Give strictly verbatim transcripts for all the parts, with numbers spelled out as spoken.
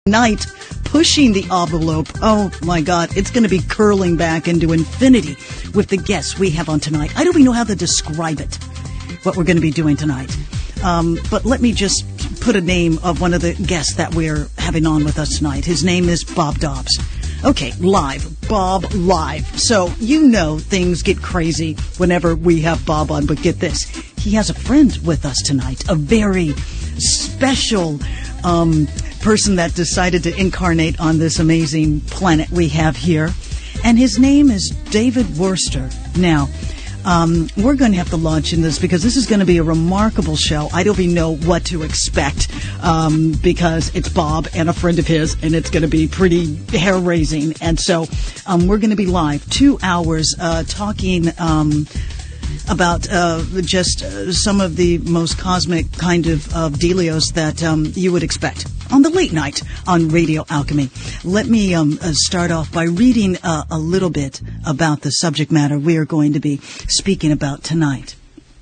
Night, pushing the envelope. Oh my God, it's going to be curling back into infinity with the guests we have on tonight. I don't even know how to describe it, what we're going to be doing tonight. Um, but let me just put a name of one of the guests that we're having on with us tonight. His name is Bob Dobbs. Okay, live. Bob live. So you know things get crazy whenever we have Bob on, but get this. He has a friend with us tonight, a very special um person that decided to incarnate on this amazing planet we have here. And his name is David Worster. Now, um, we're going to have to launch in this because this is going to be a remarkable show. I don't even know what to expect um, because it's Bob and a friend of his, and it's going to be pretty hair-raising. And so um, we're going to be live two hours uh, talking um about uh, just uh, some of the most cosmic kind of, of dealios that um, you would expect on the late night on Radio Alchemy. Let me um, uh, start off by reading uh, a little bit about the subject matter we are going to be speaking about tonight.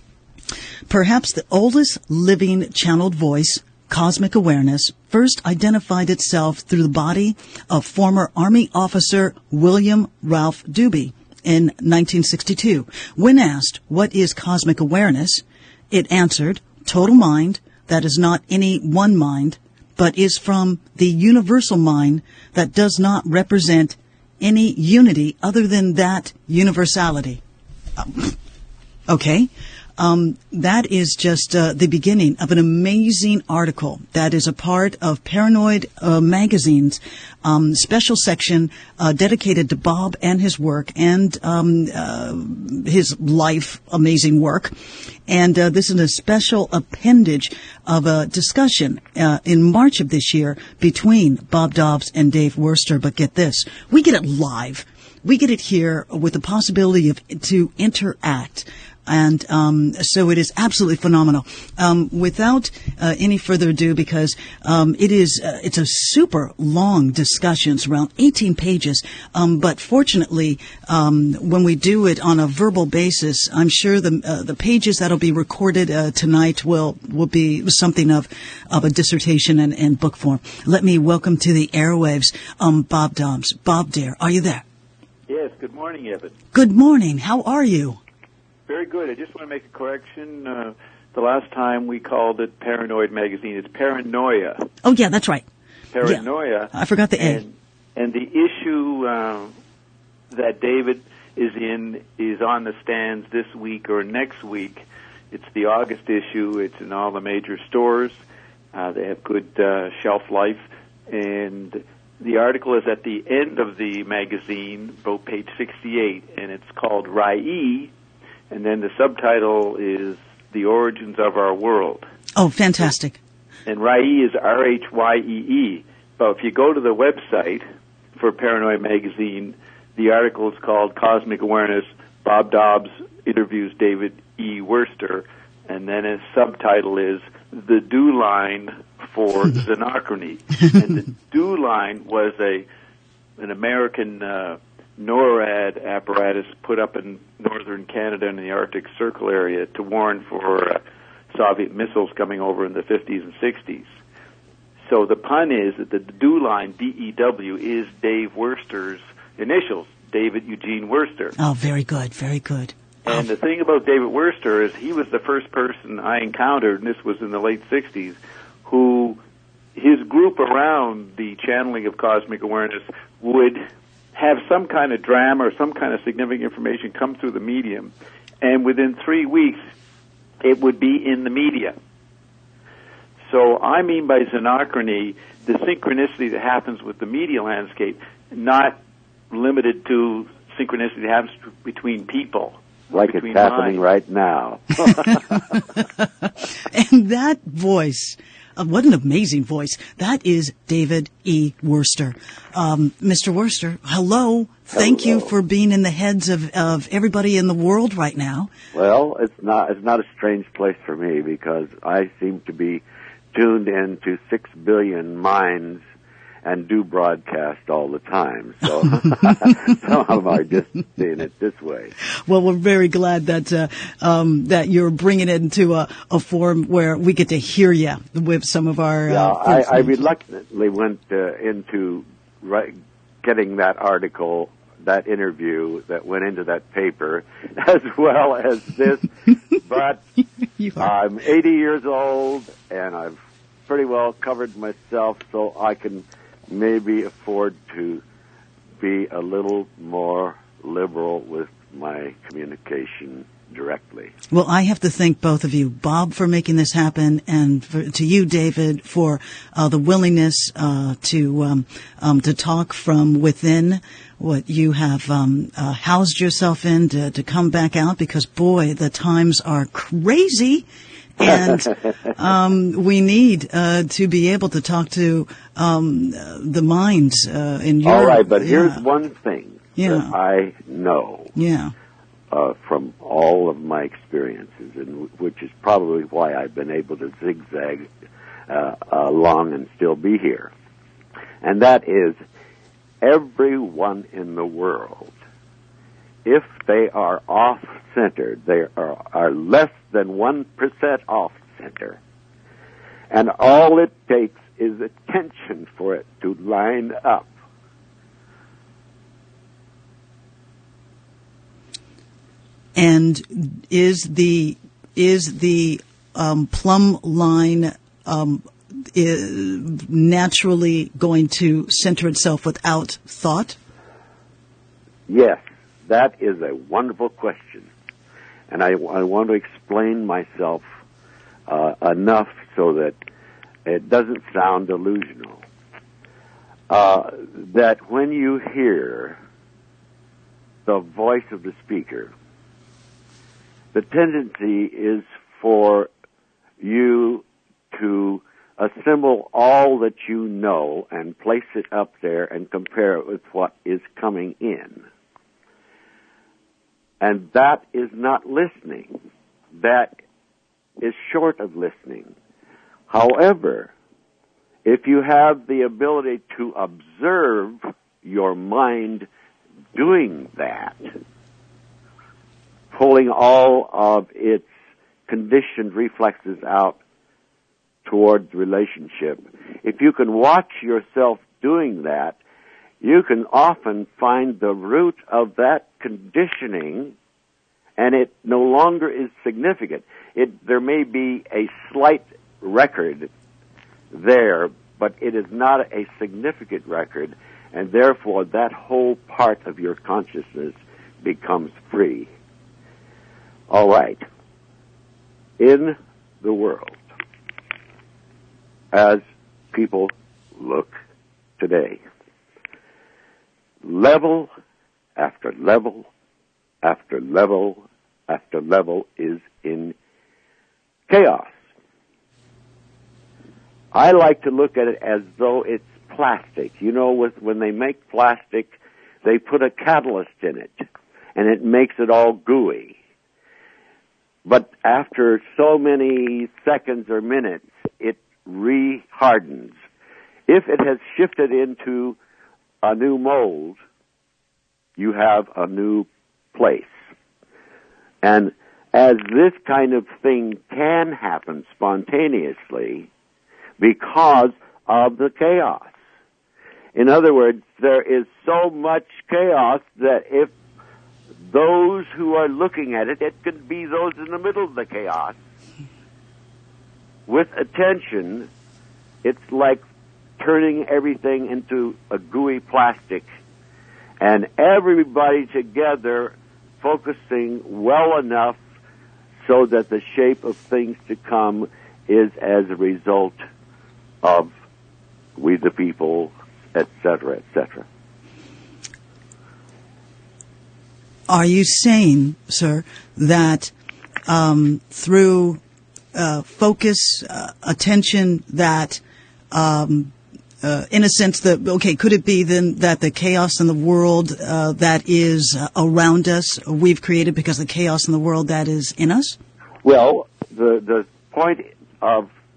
Perhaps the oldest living channeled voice, cosmic awareness, first identified itself through the body of former Army officer William Ralph Doobie in nineteen sixty-two. When asked, what is cosmic awareness? It answered, total mind that is not any one mind, but is from the universal mind that does not represent any unity other than that universality. Um, okay. Um, that is just uh, the beginning of an amazing article that is a part of Paranoid uh, Magazine's um, special section uh, dedicated to Bob and his work and um, uh, his life, amazing work. And uh, this is a special appendage of a discussion uh, in March of this year between Bob Dobbs and Dave Worster. But get this, we get it live. We get it here with the possibility of to interact. And um, so it is absolutely phenomenal. Um, without uh, any further ado, because um, it is uh, it's a super long discussion. It's around eighteen pages. Um, but fortunately, um, when we do it on a verbal basis, I'm sure the uh, the pages that'll be recorded uh, tonight will will be something of of a dissertation and, and book form. Let me welcome to the airwaves um, Bob Dobbs. Bob, dear, are you there? Yes. Good morning, Evan. Good morning. How are you? Very good. I just want to make a correction. Uh, the last time we called it Paranoid Magazine, it's Paranoia. Oh, yeah, that's right. Paranoia. Yeah. I forgot the A. And, and the issue uh, that David is in is on the stands this week or next week. It's the August issue. It's in all the major stores. Uh, they have good uh, shelf life. And the article is at the end of the magazine, about page sixty-eight, and it's called Rye. And then the subtitle is The Origins of Our World. Oh, fantastic. And Rye is R H Y E E. But if you go to the website for Paranoid Magazine, the article is called Cosmic Awareness, Bob Dobbs Interviews David E. Worster. And then its subtitle is The Dew Line for Xenochrony. And the Dew Line was a an American uh NORAD apparatus put up in northern Canada in the Arctic Circle area to warn for uh, Soviet missiles coming over in the fifties and sixties. So the pun is that the Dew Line, D E W, is Dave Worster's initials, David Eugene Worster. Oh, very good, very good. And the thing about David Worster is he was the first person I encountered, and this was in the late sixties, who his group around the channeling of cosmic awareness would have some kind of drama or some kind of significant information come through the medium, and within three weeks, it would be in the media. So I mean by xenochrony, the synchronicity that happens with the media landscape, not limited to synchronicity that happens between people. Like it's happening minds. Right now. And that voice... Uh, what an amazing voice. That is David E. Worster. Um, Mister Worster, hello. Thank hello. you for being in the heads of, of everybody in the world right now. Well, it's not it's not a strange place for me because I seem to be tuned into six billion minds and do broadcast all the time. So some of them are just seeing it this way. Well, we're very glad that uh, um, that you're bringing it into a, a form where we get to hear you with some of our. Yeah, uh, I, I reluctantly went uh, into right, getting that article, that interview that went into that paper, as well as this. But I'm eighty years old, and I've pretty well covered myself, so I can maybe afford to be a little more liberal with my communication directly. Well, I have to thank both of you, Bob, for making this happen, and for, to you, David, for uh, the willingness uh, to um, um, to talk from within what you have um, uh, housed yourself in, to, to come back out, because, boy, the times are crazy. And um, we need uh, to be able to talk to um, the minds uh, in your... All right, but yeah. here's one thing yeah. that I know yeah. uh, from all of my experiences, and w- which is probably why I've been able to zigzag uh, along and still be here. And that is, everyone in the world, if they are off-centered, they are, are less than one percent off-center. And all it takes is attention for it to line up. And is the is the um, plumb line um, is naturally going to center itself without thought? Yes, that is a wonderful question. And I, I want to explain myself uh, enough so that it doesn't sound delusional. Uh, that when you hear the voice of the speaker, the tendency is for you to assemble all that you know and place it up there and compare it with what is coming in. And that is not listening. That is short of listening. However, if you have the ability to observe your mind doing that, pulling all of its conditioned reflexes out towards relationship, if you can watch yourself doing that, you can often find the root of that conditioning, and it no longer is significant. It, there may be a slight record there, but it is not a significant record, and therefore that whole part of your consciousness becomes free. All right. In the world, as people look today, level after level after level after level is in chaos. I like to look at it as though it's plastic. You know, with, when they make plastic, they put a catalyst in it, and it makes it all gooey. But after so many seconds or minutes, it re-hardens. If it has shifted into a new mold, you have a new place. And as this kind of thing can happen spontaneously because of the chaos. In other words, there is so much chaos that if those who are looking at it, it could be those in the middle of the chaos, with attention, it's like turning everything into a gooey plastic, and everybody together focusing well enough so that the shape of things to come is as a result of we the people, et cetera, et cetera. Are you saying, sir, that um, through uh, focus, uh, attention, that um, uh, in a sense that, okay, could it be then that the chaos in the world uh, that is uh, around us we've created because the chaos in the world that is in us? Well, the the point of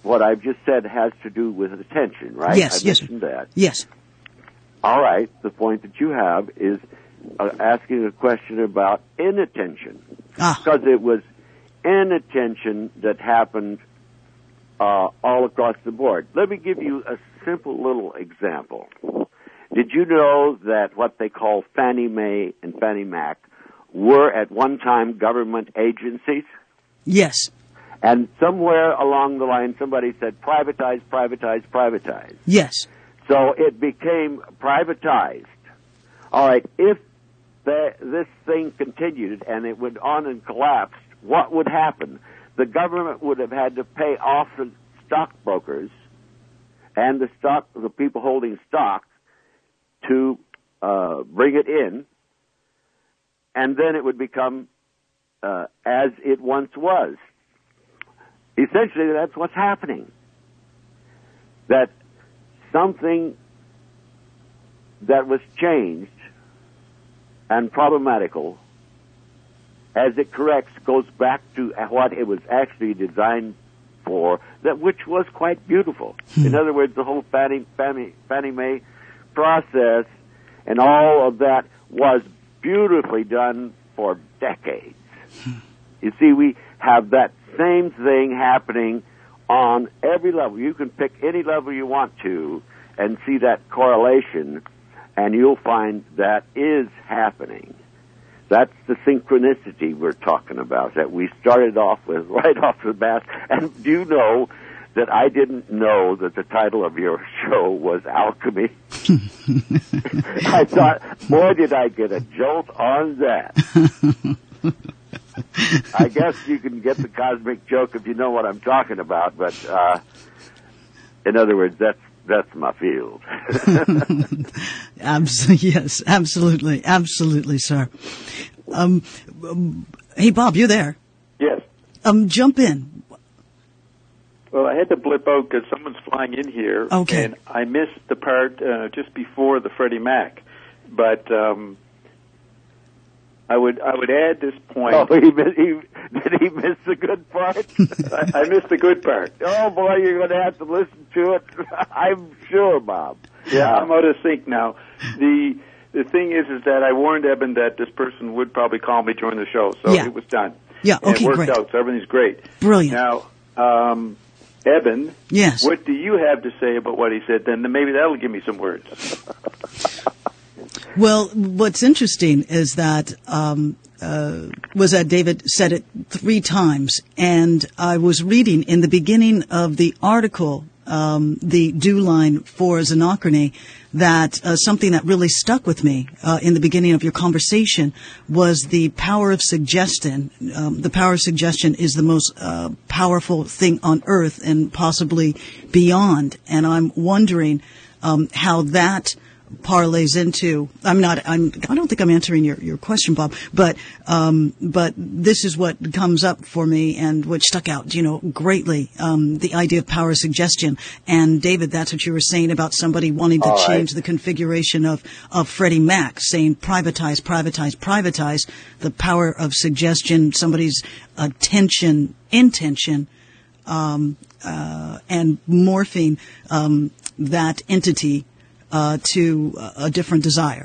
what I've just said has to do with attention, right? Yes, I yes. mentioned that. Yes. All right. The point that you have is uh, asking a question about inattention. Ah. Because it was inattention that happened uh, all across the board. Let me give you a simple little example. Did you know that what they call Fannie Mae and Fannie Mac were at one time government agencies? Yes. And somewhere along the line, somebody said, privatize, privatize, privatize. Yes. So it became privatized. All right, if the, this thing continued and it went on and collapsed, what would happen? The government would have had to pay off the stockbrokers and the stock, the people holding stock, to uh, bring it in, and then it would become uh, as it once was. Essentially, that's what's happening. That something that was changed and problematical, as it corrects, goes back to what it was actually designed for, that which was quite beautiful. Hmm. In other words, the whole Fannie, Fannie, Fannie Mae process and all of that was beautifully done for decades. Hmm. You see, we have that same thing happening on every level. You can pick any level you want to and see that correlation, and you'll find that is happening. That's the synchronicity we're talking about, that we started off with right off the bat. And do you know that I didn't know that the title of your show was Alchemy? I thought, boy, did I get a jolt on that. I guess you can get the cosmic joke if you know what I'm talking about, but uh, in other words, that's that's my field. Abs- yes, absolutely, absolutely, sir. Um, um, hey, Bob, you there? Yes. Um, jump in. Well, I had to blip out because someone's flying in here, Okay. and I missed the part uh, just before the Freddie Mac. But um, I would I would add this point. Oh, he, miss, he did he miss the good part? I, I missed the good part. Oh boy, you're going to have to listen to it. I'm sure, Bob. Yeah, I'm out of sync now. The the thing is, is that I warned Eben that this person would probably call me during the show, so Yeah. it was done. Yeah, And okay, it worked great. out, so everything's great. Brilliant. Now, um, Eben, Yes. what do you have to say about what he said? Then maybe that'll give me some words. Well, what's interesting is that um, uh, was that David said it three times, and I was reading in the beginning of the article, um, the due line for Xenochrony, that uh, something that really stuck with me uh, in the beginning of your conversation was the power of suggestion. Um, the power of suggestion is the most uh, powerful thing on earth and possibly beyond, and I'm wondering um, how that parlays into. I'm not. I'm. I don't think I'm answering your, your question, Bob. But um, but this is what comes up for me, and what stuck out, you know, greatly. Um, the idea of power suggestion. And David, that's what you were saying about somebody wanting to All right. change the configuration of of Freddie Mac, saying privatize, privatize, privatize. The power of suggestion, somebody's attention, intention, um, uh, and morphing um, that entity Uh, to a different desire.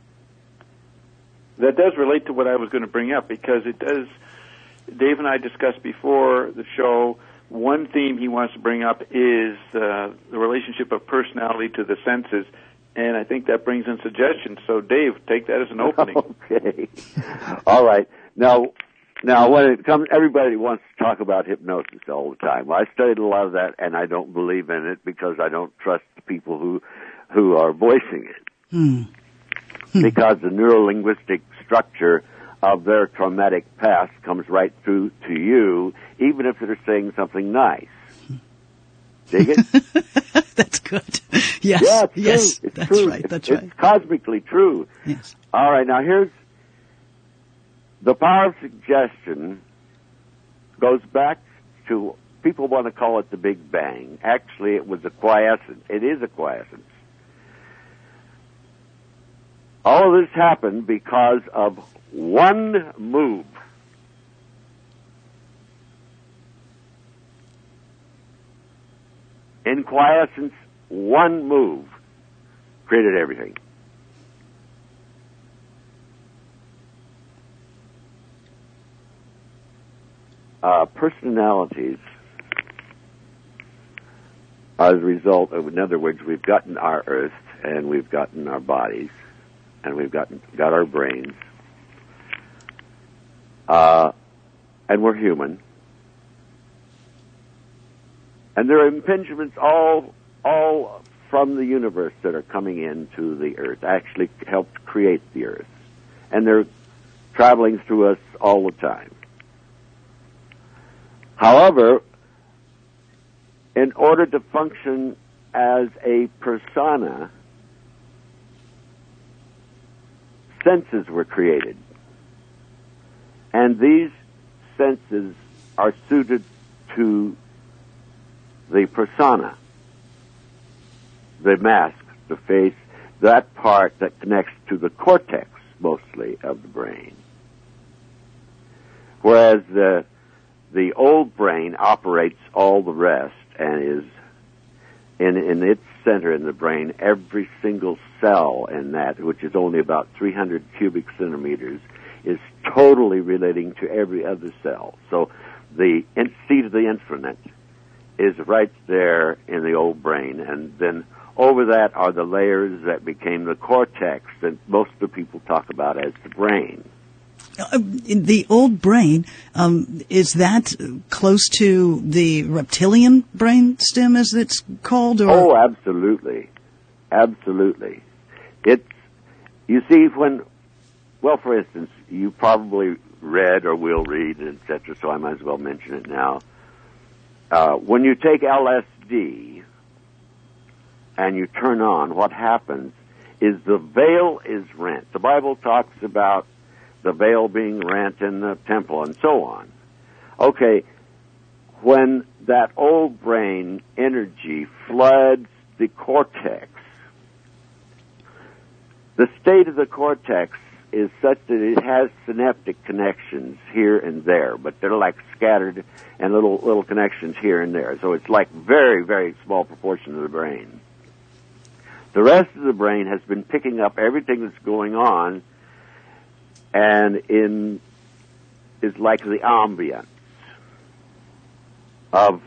That does relate to what I was going to bring up, because it does. Dave and I discussed before the show, one theme he wants to bring up is uh, the relationship of personality to the senses, and I think that brings in suggestions. So, Dave, take that as an opening. Okay. All right. Now, now, when it comes, everybody wants to talk about hypnosis all the time. Well, I studied a lot of that, and I don't believe in it because I don't trust the people who who are voicing it. Hmm. Because the neurolinguistic structure of their traumatic past comes right through to you, even if they're saying something nice. Dig it? That's good. Yes. Yeah, it's yes. true. It's that's true. right. It's, That's it's right. cosmically true. Yes. All right, now here's the power of suggestion goes back to, people want to call it the Big Bang. Actually, it was a quiescence. It is a quiescence. All of this happened because of one move. in quiescence, one move created everything. Uh, personalities are the result of, in other words, we've gotten our earth, and we've gotten our bodies, and we've gotten got our brains, uh, and we're human. And there are impingements all all from the universe that are coming into the earth, actually helped create the earth. And they're traveling through us all the time. However, in order to function as a persona, senses were created. And these senses are suited to the persona, the mask, the face, that part that connects to the cortex, mostly, of the brain. Whereas the the old brain operates all the rest and is in in its center in the brain, every single cell in that, which is only about three hundred cubic centimeters, is totally relating to every other cell. So the in- seat of the infinite is right there in the old brain, and then over that are the layers that became the cortex that most of the people talk about as the brain. Uh, the old brain, um, is that close to the reptilian brain stem, as it's called? Or? Oh, absolutely. Absolutely. It's, you see, when, well, for instance, you probably read or will read, et cetera, so I might as well mention it now. Uh, when you take L S D and you turn on, what happens is the veil is rent. The Bible talks about the veil being rent in the temple and so on. Okay, when that old brain energy floods the cortex, the state of the cortex is such that it has synaptic connections here and there, but they're like scattered and little little connections here and there. So it's like very, very small proportion of the brain. The rest of the brain has been picking up everything that's going on and in is like the ambience of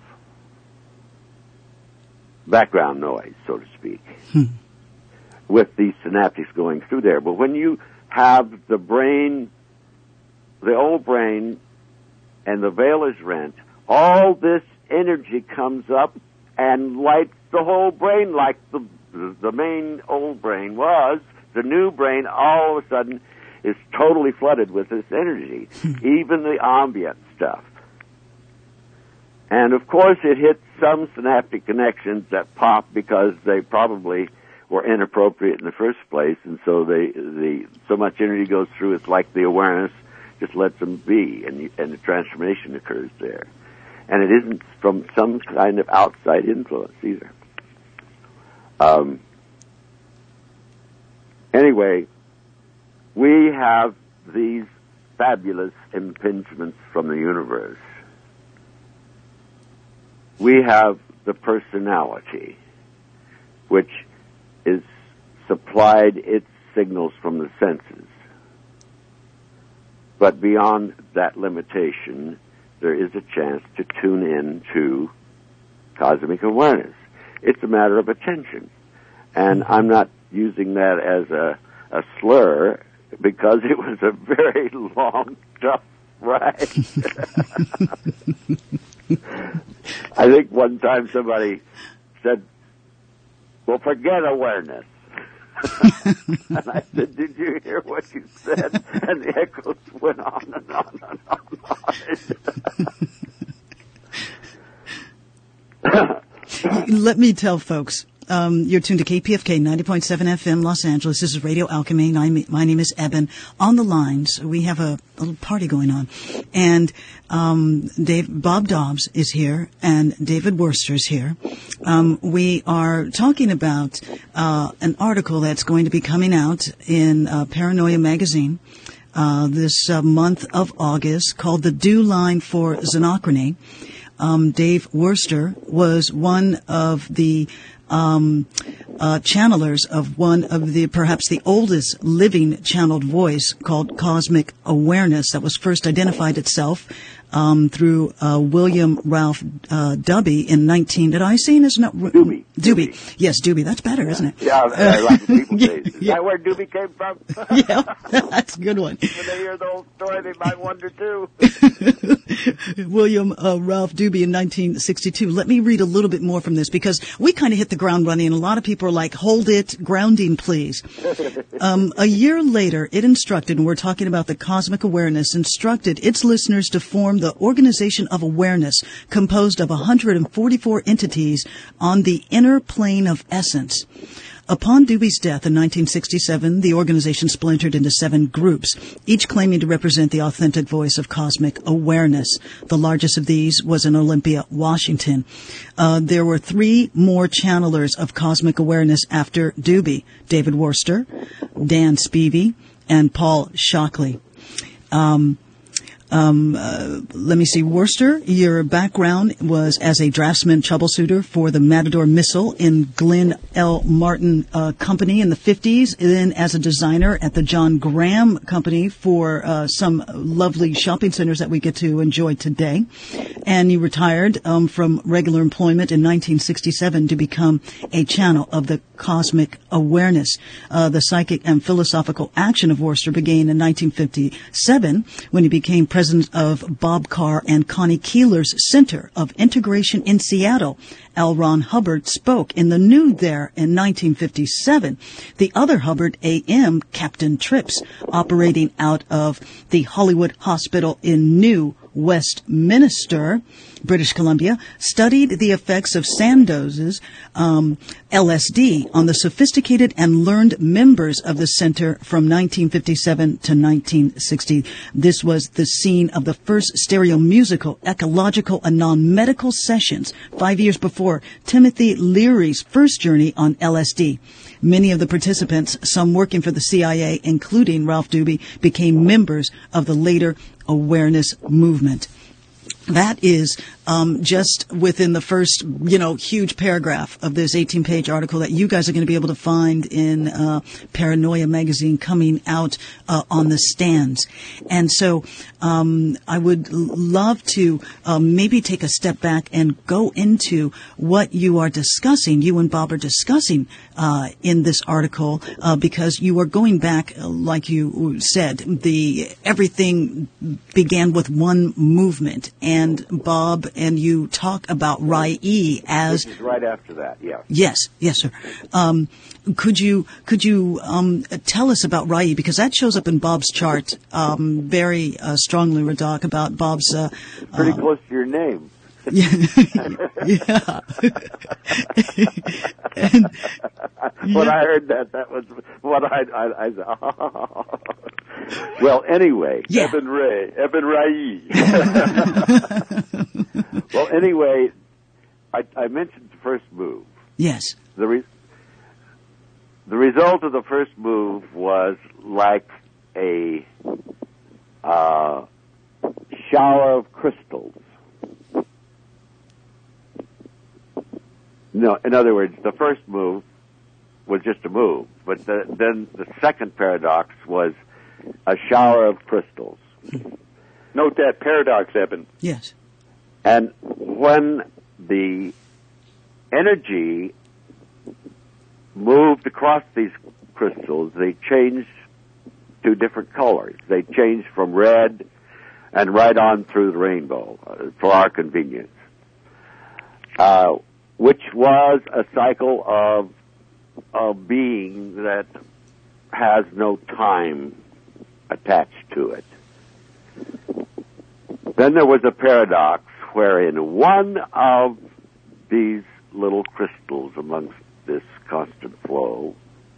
background noise, so to speak, hmm. with these synaptics going through there. But when you have the brain, the old brain, and the veil is rent, all this energy comes up and lights the whole brain like the the main old brain was. The new brain all of a sudden is totally flooded with this energy, even the ambient stuff. And of course it hits some synaptic connections that pop because they probably were inappropriate in the first place, and so they, the so much energy goes through, it's like the awareness just lets them be, and, and the transformation occurs there. And it isn't from some kind of outside influence either. Um, anyway, we have these fabulous impingements from the universe. We have the personality, which is supplied its signals from the senses. But beyond that limitation, there is a chance to tune in to cosmic awareness. It's a matter of attention. And I'm not using that as a, a slur, because it was a very long, tough ride. I think one time somebody said, well, forget awareness. And I said, did you hear what you said? And the echoes went on and on and on and on. Let me tell folks, um, you're tuned to K P F K ninety point seven F M Los Angeles. This is Radio Alchemy. My name is Eben. On the lines, we have a, a little party going on. And um, Dave, Bob Dobbs is here, and David Worster is here. Um, we are talking about uh, an article that's going to be coming out in uh, Paranoia Magazine uh, this uh, month of August, called The Dew Line for Xenochrony. um, Dave Worster was one of the um, uh, channelers of one of the, perhaps the oldest living channeled voice called Cosmic Awareness that was first identified itself Um, through uh, William Ralph uh, Doobie in nineteen. Did I say his no? Doobie. Doobie. Yes, Doobie. That's better, isn't it? Yeah, I like people yeah, say. Is yeah. that where Doobie came from? Yeah, that's a good one. When they hear the old story, they might wonder too. William uh, Ralph Doobie in nineteen sixty-two. Let me read a little bit more from this because we kind of hit the ground running, and a lot of people are like, "Hold it, grounding, please." Um, a year later, it instructed, and we're talking about the Cosmic Awareness, instructed its listeners to form the Organization of Awareness, composed of one hundred forty-four entities on the inner plane of essence. Upon Doobie's death in nineteen sixty-seven, the organization splintered into seven groups, each claiming to represent the authentic voice of cosmic awareness. The largest of these was in Olympia, Washington. Uh, there were three more channelers of cosmic awareness after Doobie: David Worster, Dan Spivey, and Paul Shockley. Um, Um, uh, let me see, Worster, your background was as a draftsman troubleshooter for the Matador missile in Glenn L. Martin uh, Company in the fifties, and then as a designer at the John Graham Company for uh, some lovely shopping centers that we get to enjoy today. And you retired um, from regular employment in nineteen sixty-seven to become a channel of the Cosmic Awareness. Uh, the psychic and philosophical action of Worster began in nineteen fifty-seven when he became president of Bob Carr and Connie Keeler's Center of Integration in Seattle. L. Ron Hubbard spoke in the nude there in nineteen fifty-seven. The other Hubbard, A M, Captain Trips, operating out of the Hollywood Hospital in New Westminster, British Columbia, studied the effects of Sandoz's um, L S D on the sophisticated and learned members of the center from nineteen fifty-seven to nineteen sixty. This was the scene of the first stereo musical, ecological, and non-medical sessions five years before Timothy Leary's first journey on L S D. Many of the participants, some working for the C I A, including Ralph Doobie, became members of the later awareness movement. That is um, just within the first, you know, huge paragraph of this eighteen-page article that you guys are going to be able to find in uh, Paranoia magazine coming out uh, on the stands. And so um, I would love to um, maybe take a step back and go into what you are discussing, you and Bob are discussing uh, in this article, uh, because you are going back, uh, like you said, the everything began with one movement. And Bob and you talk about Rai as Which is right after that, yeah. Yes, yes, sir. Um, could you could you um, tell us about Rai, because that shows up in Bob's chart um, very uh, strongly. We talk about Bob's uh, pretty uh, close to your name. yeah, yeah. and, when yeah. I heard that, that was what I I, I oh. Well, anyway, Yeah. Eben Ray, Eben Rai. Well, anyway, I, I mentioned the first move. Yes. The re- the result of the first move was like a uh, shower of crystals. No, in other words, the first move was just a move, but the, then the second paradox was a shower of crystals. Note that paradox, Eben. Yes. And when the energy moved across these crystals, they changed to different colors. They changed from red and right on through the rainbow uh, for our convenience, uh, which was a cycle of a being that has no time attached to it. Then there was a paradox wherein one of these little crystals amongst this constant flow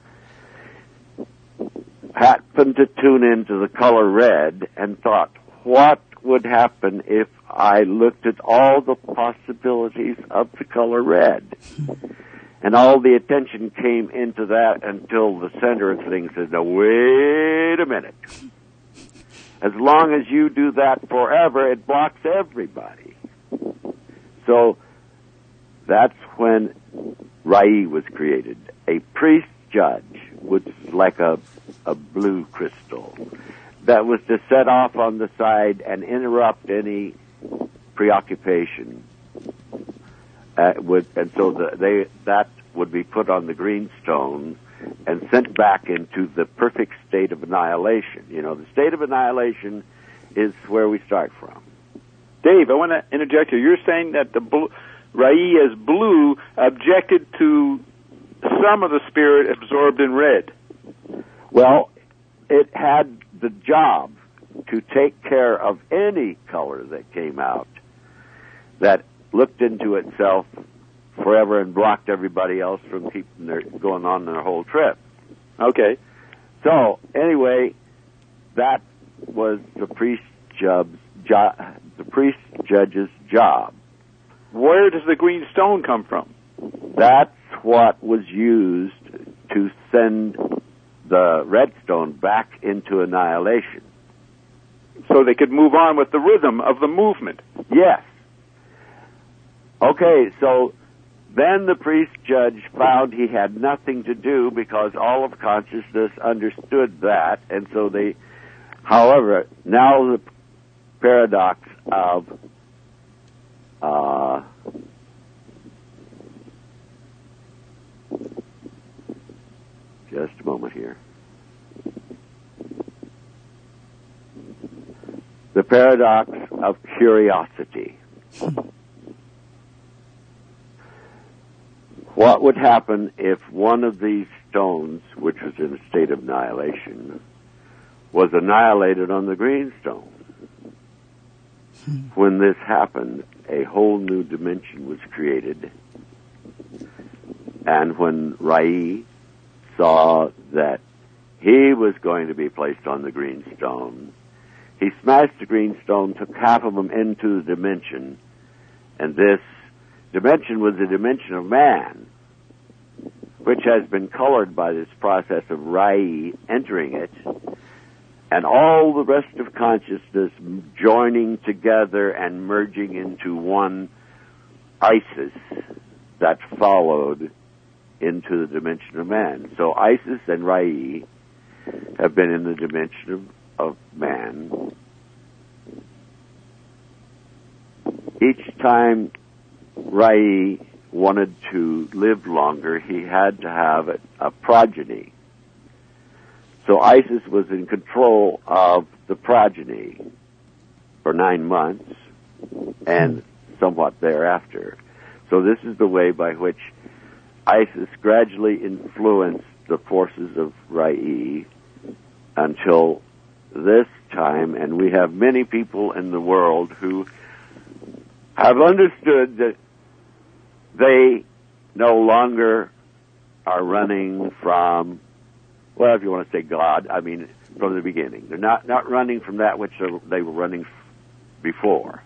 happened to tune into the color red and thought, what would happen if I looked at all the possibilities of the color red? And all the attention came into that until the center of things said, now wait a minute. As long as you do that forever, it blocks everybody. So that's when Rai was created. A priest judge was like a, a blue crystal that was to set off on the side and interrupt any preoccupation. Uh, would, and so the, they that would be put on the green stone and sent back into the perfect state of annihilation. You know, the state of annihilation is where we start from. Dave, I want to interject here. You're saying that the blue, Rai as blue objected to some of the spirit absorbed in red. Well, it had the job to take care of any color that came out that looked into itself forever and blocked everybody else from keeping their going on their whole trip. Okay. So anyway, that was the priest judge's jo- the priest judge's job. Where does the green stone come from? That's what was used to send the redstone back into annihilation. So they could move on with the rhythm of the movement. Yes. Okay, so then the priest judge found he had nothing to do because all of consciousness understood that, and so they, however, now the paradox of uh, just a moment here. The paradox of curiosity. What would happen if one of these stones, which was in a state of annihilation, was annihilated on the green stone? Hmm. When this happened, a whole new dimension was created. And when Rai saw that he was going to be placed on the green stone, he smashed the green stone, took half of them into the dimension, and this dimension was the dimension of man, which has been colored by this process of Rai entering it, and all the rest of consciousness joining together and merging into one Isis that followed into the dimension of man. So Isis and Rai have been in the dimension of, of man. Each time Rai wanted to live longer, he had to have a, a progeny. So Isis was in control of the progeny for nine months and somewhat thereafter. So this is the way by which Isis gradually influenced the forces of Rai until this time, and we have many people in the world who have understood that they no longer are running from, well, if you want to say God, I mean, from the beginning. They're not, not running from that which they were running before.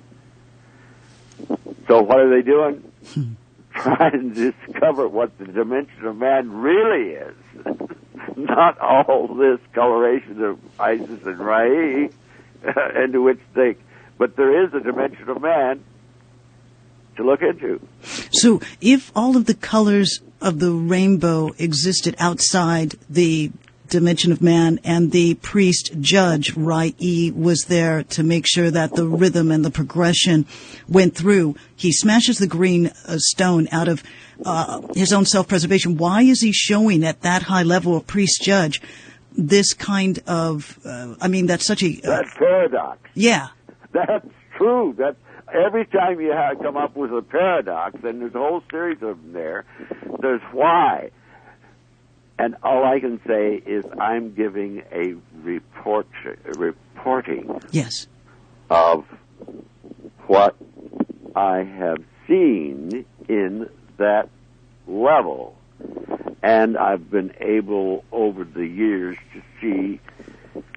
So what are they doing? Trying to discover what the dimension of man really is. Not all this coloration of Isis and Rai into which they, but there is a dimension of man to look into. So if all of the colors of the rainbow existed outside the dimension of man and the priest judge, Rai, was there to make sure that the rhythm and the progression went through, he smashes the green uh, stone out of uh, his own self-preservation. Why is he showing at that high level of priest judge this kind of, uh, I mean, that's such a... Uh, that's paradox. Yeah. That's true. That's every time you have come up with a paradox, and there's a whole series of them there, there's why. And all I can say is I'm giving a report, reporting yes. of what I have seen in that level. And I've been able over the years to see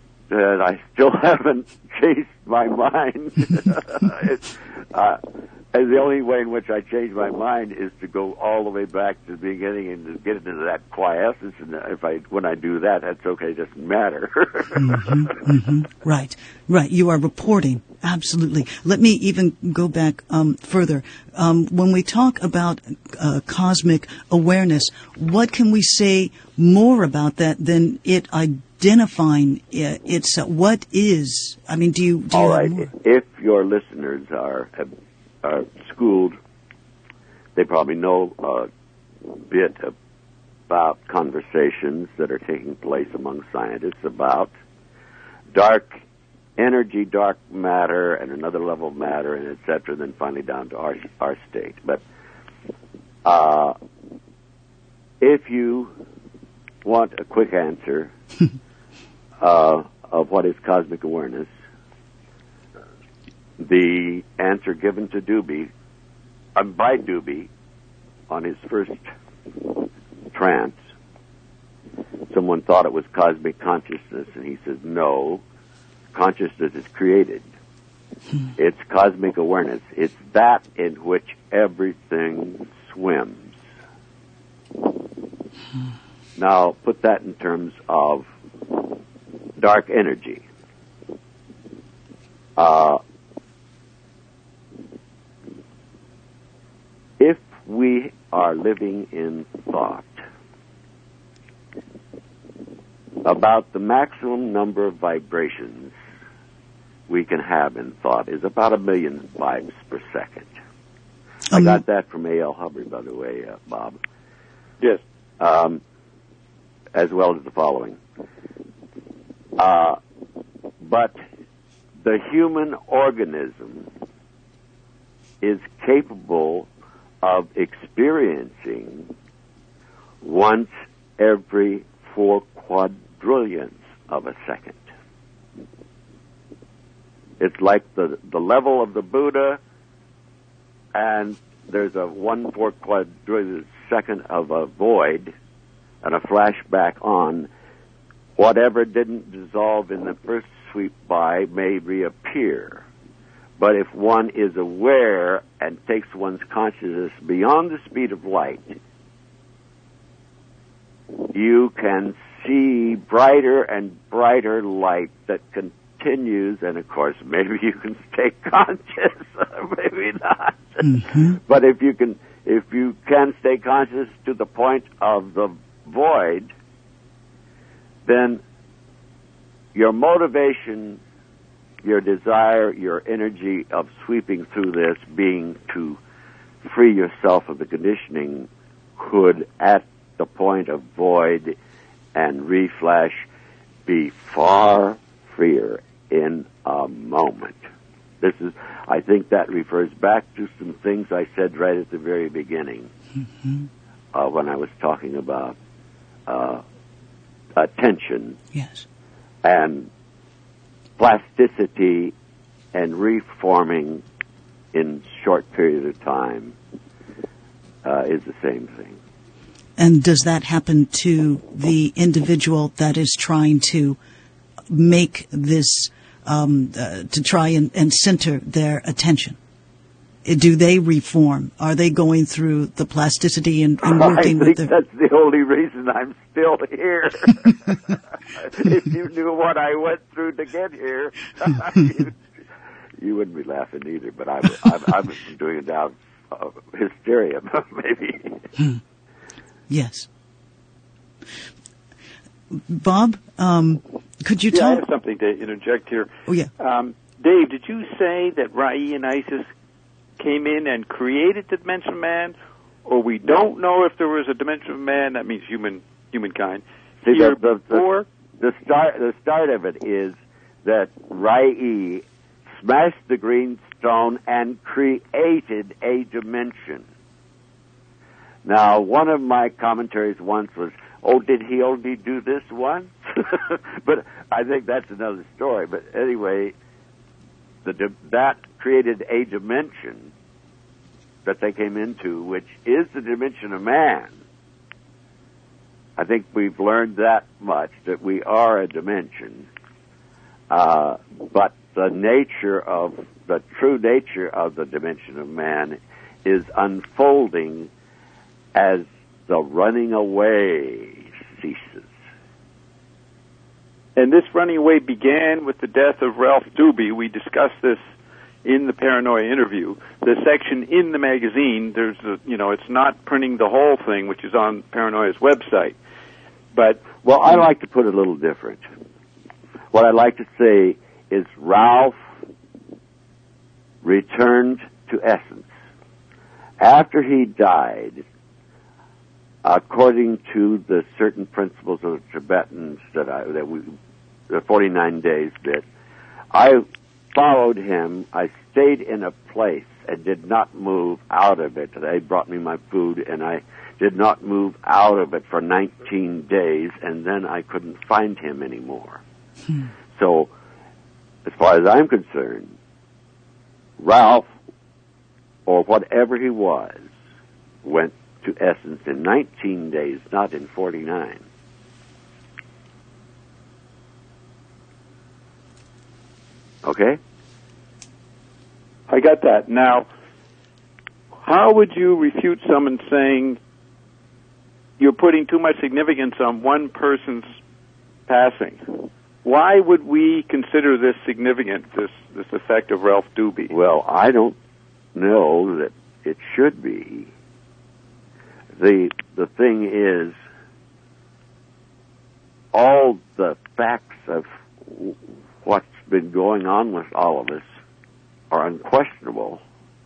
that I still haven't chased my mind. it, uh, And the only way in which I change my mind is to go all the way back to the beginning and to get into that quiescence. And if I, when I do that, that's okay. It doesn't matter. mm-hmm, mm-hmm. Right, right. You are reporting. Absolutely. Let me even go back um, further. Um, when we talk about uh, cosmic awareness, what can we say more about that than it identifying it? It's uh, what is? I mean, do you? Do all you right. have more? If your listeners are are schooled, they probably know a bit about conversations that are taking place among scientists about dark energy, dark matter, and another level of matter, and et cetera, then finally down to our our state. But uh, if you want a quick answer uh, of what is cosmic awareness, the answer given to Dubé, uh, by Dubé, on his first trance, someone thought it was cosmic consciousness, and he says, no, consciousness is created. Hmm. It's cosmic awareness. It's that in which everything swims. Hmm. Now, put that in terms of dark energy. Uh, if we are living in thought, about the maximum number of vibrations we can have in thought is about a million vibes per second. Um, I got that from A L Hubbard, by the way, uh, Bob. Yes. Um, as well as the following. Uh, but the human organism is capable of experiencing once every four quadrillionths of a second. It's like the, the level of the Buddha, and there's a one four quadrillionth second of a void and a flashback on. Whatever didn't dissolve in the first sweep by may reappear. But if one is aware and takes one's consciousness beyond the speed of light, you can see brighter and brighter light that continues, and of course, maybe you can stay conscious, maybe not. Mm-hmm. But if you can, if you can stay conscious to the point of the void, then your motivation, your desire, your energy of sweeping through this being to free yourself of the conditioning could, at the point of void and reflash, be far freer in a moment. This is, I think that refers back to some things I said right at the very beginning, mm-hmm. uh, when I was talking about uh, attention. Yes. And plasticity and reforming in short periods of time uh, is the same thing. And does that happen to the individual that is trying to make this, um, uh, to try and, and center their attention? Do they reform? Are they going through the plasticity and, and working I think with their... that's the only reason I'm still here. If you knew what I went through to get here, you, you wouldn't be laughing either. But I'm, I'm, I'm doing it out of hysteria, maybe. Hmm. Yes. Bob, um, could you yeah, tell... I have something to interject here. Oh, yeah. Um, Dave, did you say that Rai and Isis came in and created the dimension of man, or we don't know if there was a dimension of man, that means human humankind, See, here the, the, before? The, the, start, the start of it is that Rai smashed the green stone and created a dimension. Now, one of my commentaries once was, oh, did he only do this once? But I think that's another story. But anyway, the, that created a dimension that they came into, which is the dimension of man. I think we've learned that much, that we are a dimension. Uh, but the nature of the true nature of the dimension of man is unfolding as the running away ceases. And this running away began with the death of Ralph Dubie. We discussed this in the Paranoia interview. The section in the magazine, there's a, you know, it's not printing the whole thing, which is on Paranoia's website. But well, I like to put it a little different. What I like to say is Ralph returned to essence. After he died, according to the certain principles of the Tibetans that I, that we, the forty-nine days bit, I followed him. I stayed in a place and did not move out of it. They brought me my food, and I did not move out of it for nineteen days, and then I couldn't find him anymore. Hmm. So, as far as I'm concerned, Ralph, or whatever he was, went to essence in nineteen days, not in forty-nine. Okay? I got that. Now, how would you refute someone saying you're putting too much significance on one person's passing? Why would we consider this significant, this, this effect of Ralph Dubie? Well, I don't know that it should be. The the thing is, all the facts of what's been going on with all of us are unquestionable.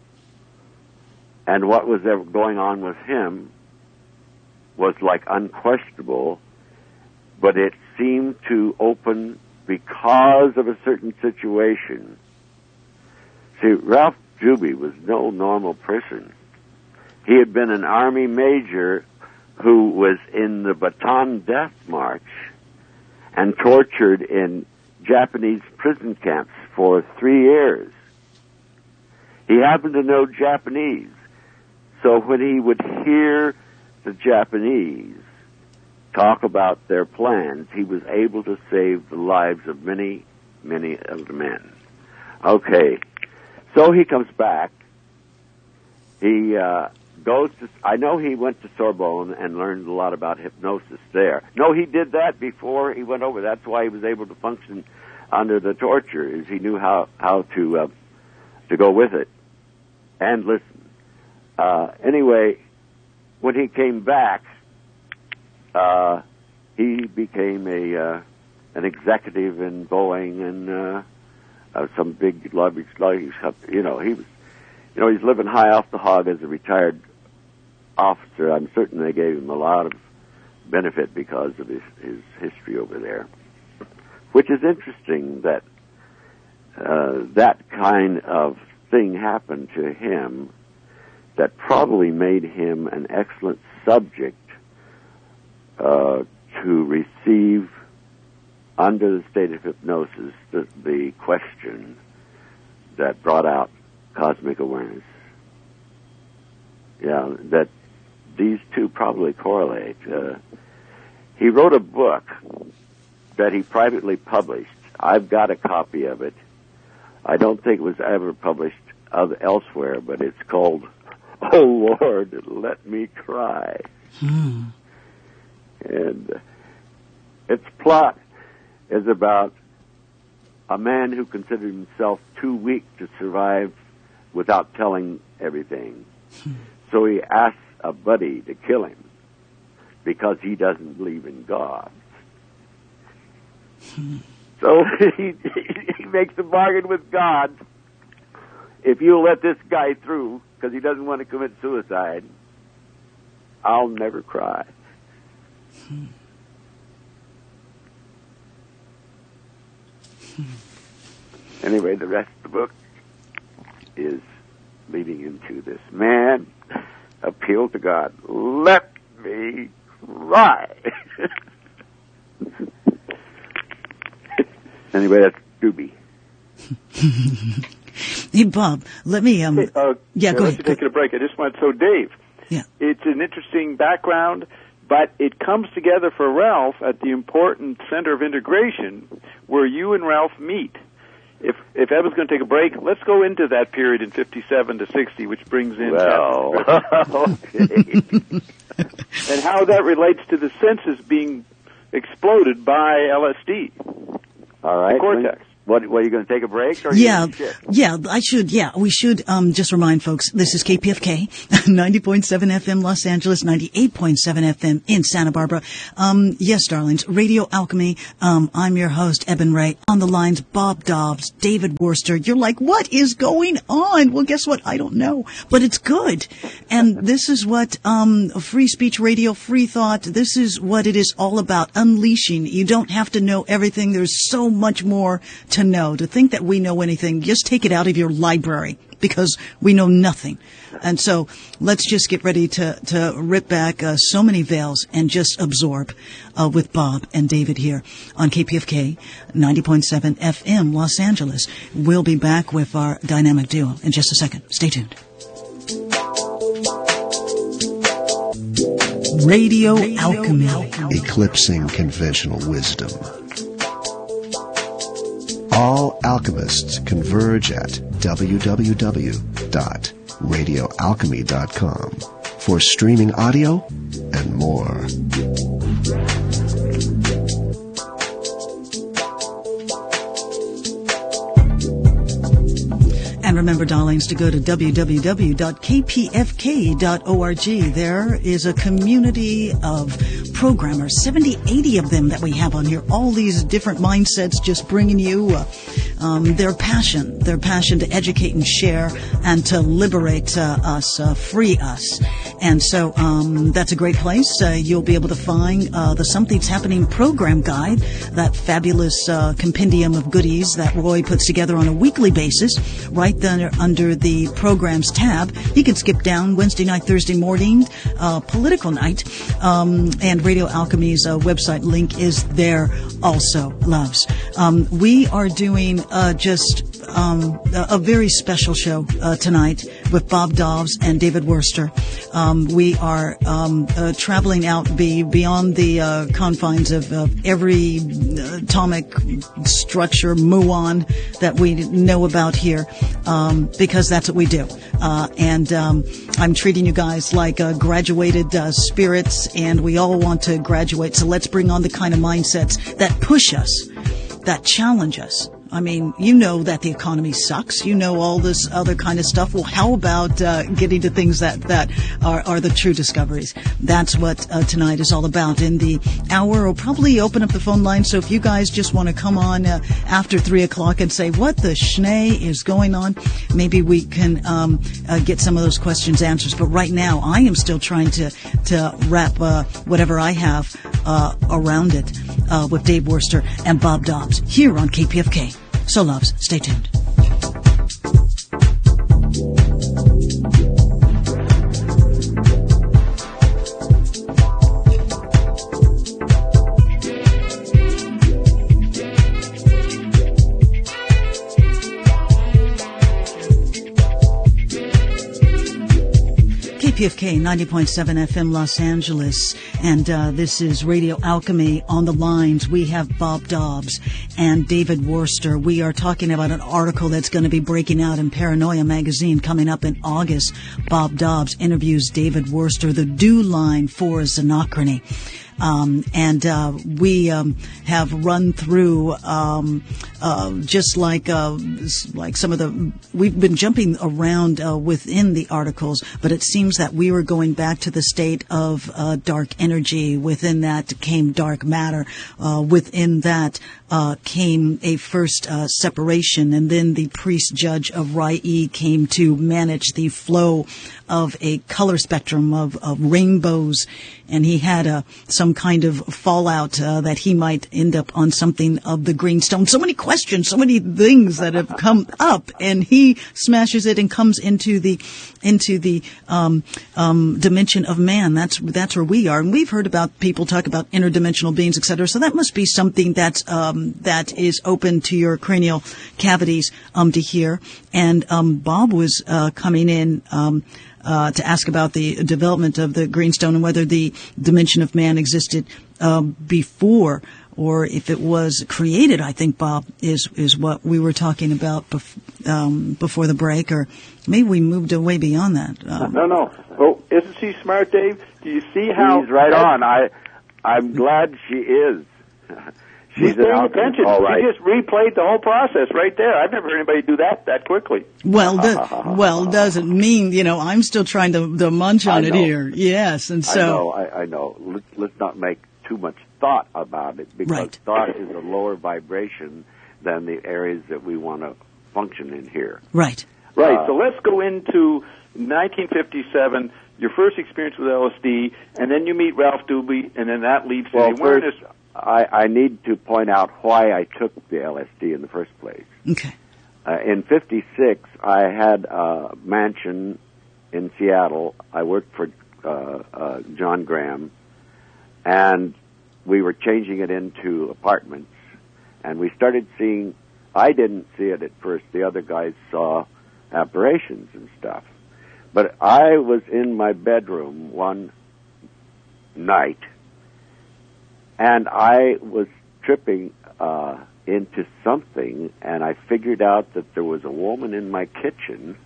And what was ever going on with him was like unquestionable, but it seemed to open because of a certain situation. See, Ralph Dubie was no normal person. He had been an army major who was in the Bataan Death March and tortured in Japanese prison camps for three years. He happened to know Japanese, so when he would hear the Japanese talk about their plans, he was able to save the lives of many, many of the men. Okay, so he comes back. He uh, goes to, I know he went to Sorbonne and learned a lot about hypnosis there. No, he did that before he went over. That's why he was able to function under the torture, is he knew how, how to, uh, to go with it and listen. Uh, anyway, when he came back, uh, he became a, uh, an executive in Boeing and, uh, uh some big luggage, luggage, you know, he was, you know, he's living high off the hog as a retired officer. I'm certain they gave him a lot of benefit because of his, his history over there. Which is interesting that uh, that kind of thing happened to him that probably made him an excellent subject uh, to receive, under the state of hypnosis, the, the question that brought out cosmic awareness. Yeah, that these two probably correlate. Uh, he wrote a book that he privately published. I've got a copy of it. I don't think it was ever published elsewhere, but it's called "Oh Lord, Let Me Cry." Hmm. And its plot is about a man who considered himself too weak to survive without telling everything. Hmm. So he asks a buddy to kill him because he doesn't believe in God. Hmm. So he, he makes a bargain with God. If you'll let this guy through, because he doesn't want to commit suicide, I'll never cry. Hmm. Hmm. Anyway, the rest of the book is leading into this. Man, appeal to God. Let me cry. Anyway, that's Dubie. Hey, Bob, let me, um, hey, uh, yeah, go ahead. Let's take a break. I just want, so Dave, yeah. It's an interesting background, but it comes together for Ralph at the important center of integration where you and Ralph meet. if if Evan's going to take a break, let's go into that period in fifty-seven to sixty, which brings in well, okay. and how that relates to the senses being exploded by L S D. All right. The cortex. What, what, are you going to take a break? Or Yeah, yeah, I should, yeah, we should, um, just remind folks, this is K P F K, ninety point seven F M Los Angeles, ninety-eight point seven F M in Santa Barbara. Um, yes, darlings, Radio Alchemy, um, I'm your host, Eben Ray. On the lines, Bob Dobbs, David Worster. You're like, what is going on? Well, guess what? I don't know, but it's good. And this is what, um, free speech radio, free thought, this is what it is all about, unleashing. You don't have to know everything. There's so much more to know. To think that we know anything, just take it out of your library, because we know nothing. And so let's just get ready to, to rip back uh, so many veils and just absorb uh, with Bob and David here on K P F K ninety point seven F M Los Angeles. We'll be back with our dynamic duo in just a second. Stay tuned. Radio Alchemy. Eclipsing conventional wisdom. All alchemists converge at w w w dot radio alchemy dot com for streaming audio and more. And remember, darlings, to go to w w w dot k p f k dot org. There is a community of programmers, seventy, eighty of them that we have on here. All these different mindsets just bringing you uh, um, their passion, their passion to educate and share and to liberate uh, us, uh, free us. And so um, that's a great place. Uh, you'll be able to find uh, the Something's Happening program guide, that fabulous uh, compendium of goodies that Roy puts together on a weekly basis, right there under the programs tab. You can skip down Wednesday night, Thursday morning, uh, political night, um, and Radio Alchemy's uh, website link is there also, loves. Um, we are doing uh, just um, a, a very special show uh, tonight with Bob Dobbs and David Worster. Um, we are um, uh, traveling out be, beyond the uh, confines of, of every atomic structure, muon, that we know about here, um, because that's what we do. Uh, and um, I'm treating you guys like uh, graduated uh, spirits, and we all want to graduate. So let's bring on the kind of mindsets that push us, that challenge us. I mean, you know that the economy sucks. You know all this other kind of stuff. Well, how about uh, getting to things that, that are, are the true discoveries? That's what uh, tonight is all about. In the hour, we'll probably open up the phone line. So if you guys just want to come on uh, after three o'clock and say, what the schnee is going on, maybe we can um, uh, get some of those questions answered. But right now, I am still trying to, to wrap uh, whatever I have uh, around it uh, with Dave Worster and Bob Dobbs here on K P F K. So, loves, stay tuned. K P F K ninety point seven F M Los Angeles, and uh, this is Radio Alchemy. On the lines, we have Bob Dobbs and David Worster. We are talking about an article that's going to be breaking out in Paranoia magazine coming up in August. Bob Dobbs interviews David Worster, the dew line for Xenochrony. Um, and uh, we um, have run through um, uh, just like uh, like some of the we've been jumping around uh, within the articles, but it seems that we were going back to the state of uh, dark energy. Within that came dark matter. Uh, within that uh, came a first uh, separation, and then the priest judge of Rai came to manage the flow of a color spectrum of, of rainbows, and he had a some kind of fallout uh, that he might end up on something of the green stone. So many questions, so many things that have come up, and he smashes it and comes into the into the um, um, dimension of man. That's that's where we are, and we've heard about people talk about interdimensional beings, et cetera. So that must be something that's um, that is open to your cranial cavities um, to hear. And um, Bob was uh, coming in. Um, Uh, to ask about the development of the greenstone and whether the dimension of man existed uh, before or if it was created, I think, Bob, is is what we were talking about bef- um, before the break, or maybe we moved way beyond that. Um, no, no. Oh, isn't she smart, Dave? Do you see how... She's right on. I, I'm glad she is. She's She's paying attention. All right. She just replayed the whole process right there. I've never heard anybody do that that quickly. Well, do, well, doesn't mean, you know, I'm still trying to, to munch on it here. Yes, and so... I know, I, I know. Let's, let's not make too much thought about it, because right. thought is a lower vibration than the areas that we want to function in here. Right. Right, Uh, so let's go into nineteen fifty-seven, your first experience with L S D, and then you meet Ralph Doobie, and then that leads to well, the awareness... First, I, I need to point out why I took the L S D in the first place. Okay. Uh, in fifty-six, I had a mansion in Seattle. I worked for uh, uh, John Graham, and we were changing it into apartments, and we started seeing, I didn't see it at first, the other guys saw apparitions and stuff. But I was in my bedroom one night, and I was tripping uh, into something, and I figured out that there was a woman in my kitchen,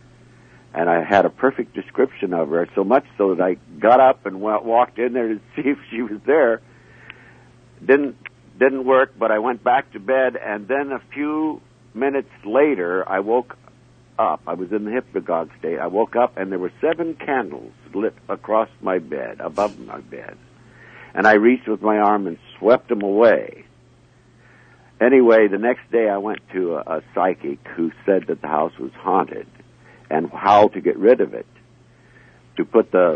and I had a perfect description of her, so much so that I got up and went, walked in there to see if she was there. Didn't didn't work, but I went back to bed, and then a few minutes later, I woke up. I was in the hypnagogue state. I woke up, and there were seven candles lit across my bed, above my bed. And I reached with my arm and swept them away. Anyway, the next day I went to a, a psychic who said that the house was haunted and how to get rid of it. To put the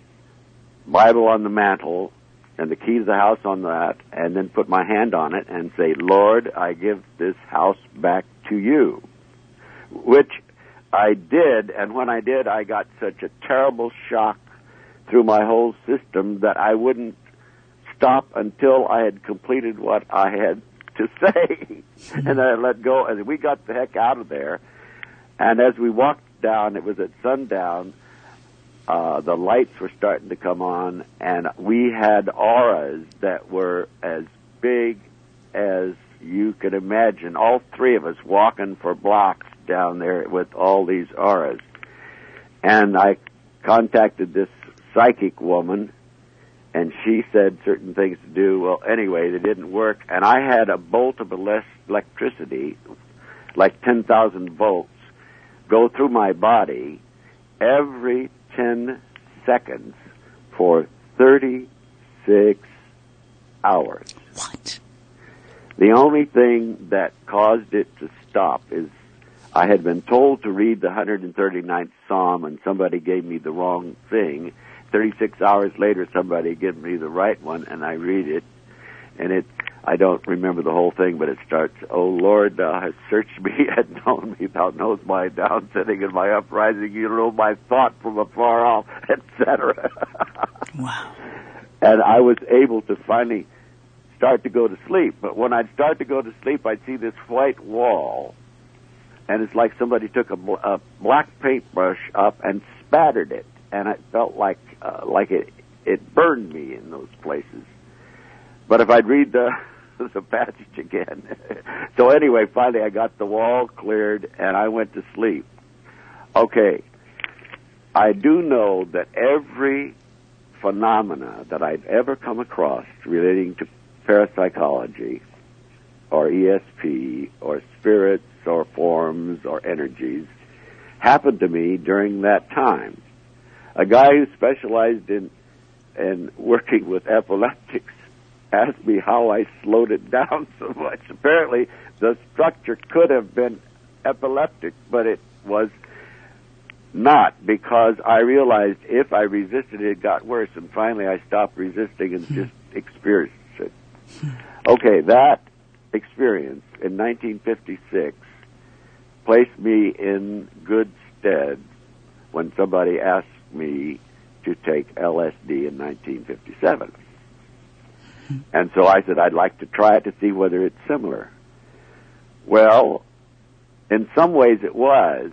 Bible on the mantle and the key to the house on that, and then put my hand on it and say, Lord, I give this house back to you. Which I did, and when I did, I got such a terrible shock through my whole system that I wouldn't stop until I had completed what I had to say. And I let go, and we got the heck out of there. And as we walked down, it was at sundown, uh, the lights were starting to come on, and we had auras that were as big as you could imagine. All three of us walking for blocks down there with all these auras. And I contacted this psychic woman, and she said certain things to do. Well, anyway, they didn't work. And I had a bolt of electricity, like ten thousand volts, go through my body every ten seconds for thirty-six hours. What? The only thing that caused it to stop is I had been told to read the one hundred thirty-ninth Psalm, and somebody gave me the wrong thing. thirty-six hours later, somebody gave me the right one, and I read it, and it, I don't remember the whole thing, but it starts, O Lord, thou hast searched me and known me, thou knowest my down sitting and my uprising, you know my thought from afar off, et cetera. Wow. And I was able to finally start to go to sleep, but when I'd start to go to sleep, I'd see this white wall, and it's like somebody took a, bl- a black paintbrush up and spattered it, and it felt like uh, like it it burned me in those places. But if I'd read the the passage again, so anyway, finally I got the wall cleared and I went to sleep. Okay, I do know that every phenomena that I've ever come across relating to parapsychology, or E S P, or spirits, or forms, or energies, happened to me during that time. A guy who specialized in in working with epileptics asked me how I slowed it down so much. Apparently, the structure could have been epileptic, but it was not, because I realized if I resisted it, it got worse, and finally I stopped resisting and just experienced it. Okay, that experience in nineteen fifty-six placed me in good stead when somebody asked me to take L S D in nineteen fifty-seven. And so I said I'd like to try it to see whether it's similar. Well, in some ways it was,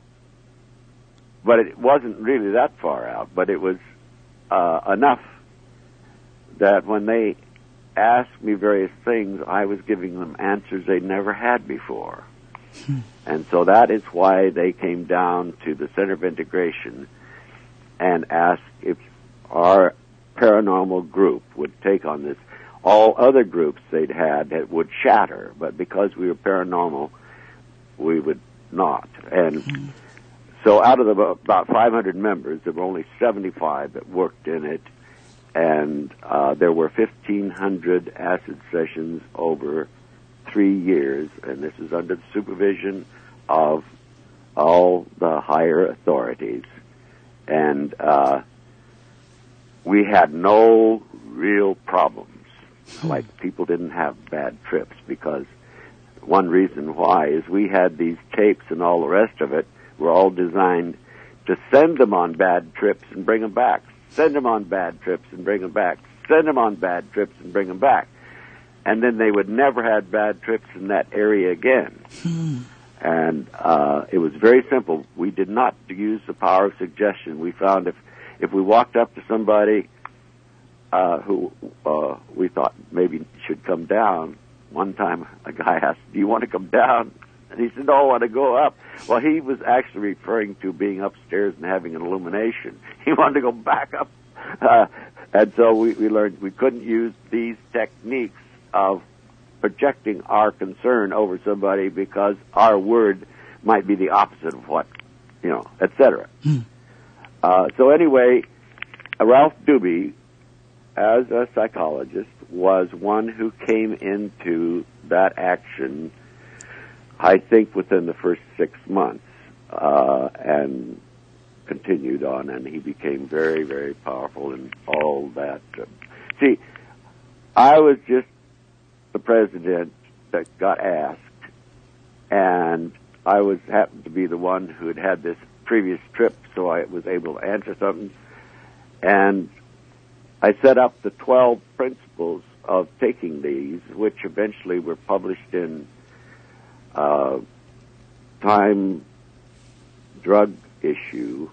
but it wasn't really that far out, but it was uh, enough that when they asked me various things, I was giving them answers they never had before. Hmm. And so that is why they came down to the Center of Integration and asked if our paranormal group would take on this. All other groups they'd had that would shatter, but because we were paranormal, we would not. And hmm. so out of the, about five hundred members, there were only seventy-five that worked in it, and uh, there were fifteen hundred acid sessions over three years, and this is under the supervision of all the higher authorities. And uh, we had no real problems. Like, people didn't have bad trips, because one reason why is we had these tapes and all the rest of it were all designed to send them on bad trips and bring them back. Send them on bad trips and bring them back. Send them on bad trips and bring them back. And then they would never have bad trips in that area again. Hmm. And uh, it was very simple. We did not use the power of suggestion. We found if, if we walked up to somebody uh, who uh, we thought maybe should come down, one time a guy asked, "Do you want to come down?" And he said, "No, I want to go up." Well, he was actually referring to being upstairs and having an illumination. He wanted to go back up. Uh, and so we, we learned we couldn't use these techniques of projecting our concern over somebody because our word might be the opposite of what, you know, et cetera. Hmm. Uh, so anyway, Ralph Dubey, as a psychologist, was one who came into that action, I think, within the first six months, uh, and continued on, and he became very, very powerful in all that. See, I was just the president that got asked, and I was happened to be the one who had had this previous trip, so I was able to answer something, and I set up the twelve principles of taking these, which eventually were published in uh, Time drug issue,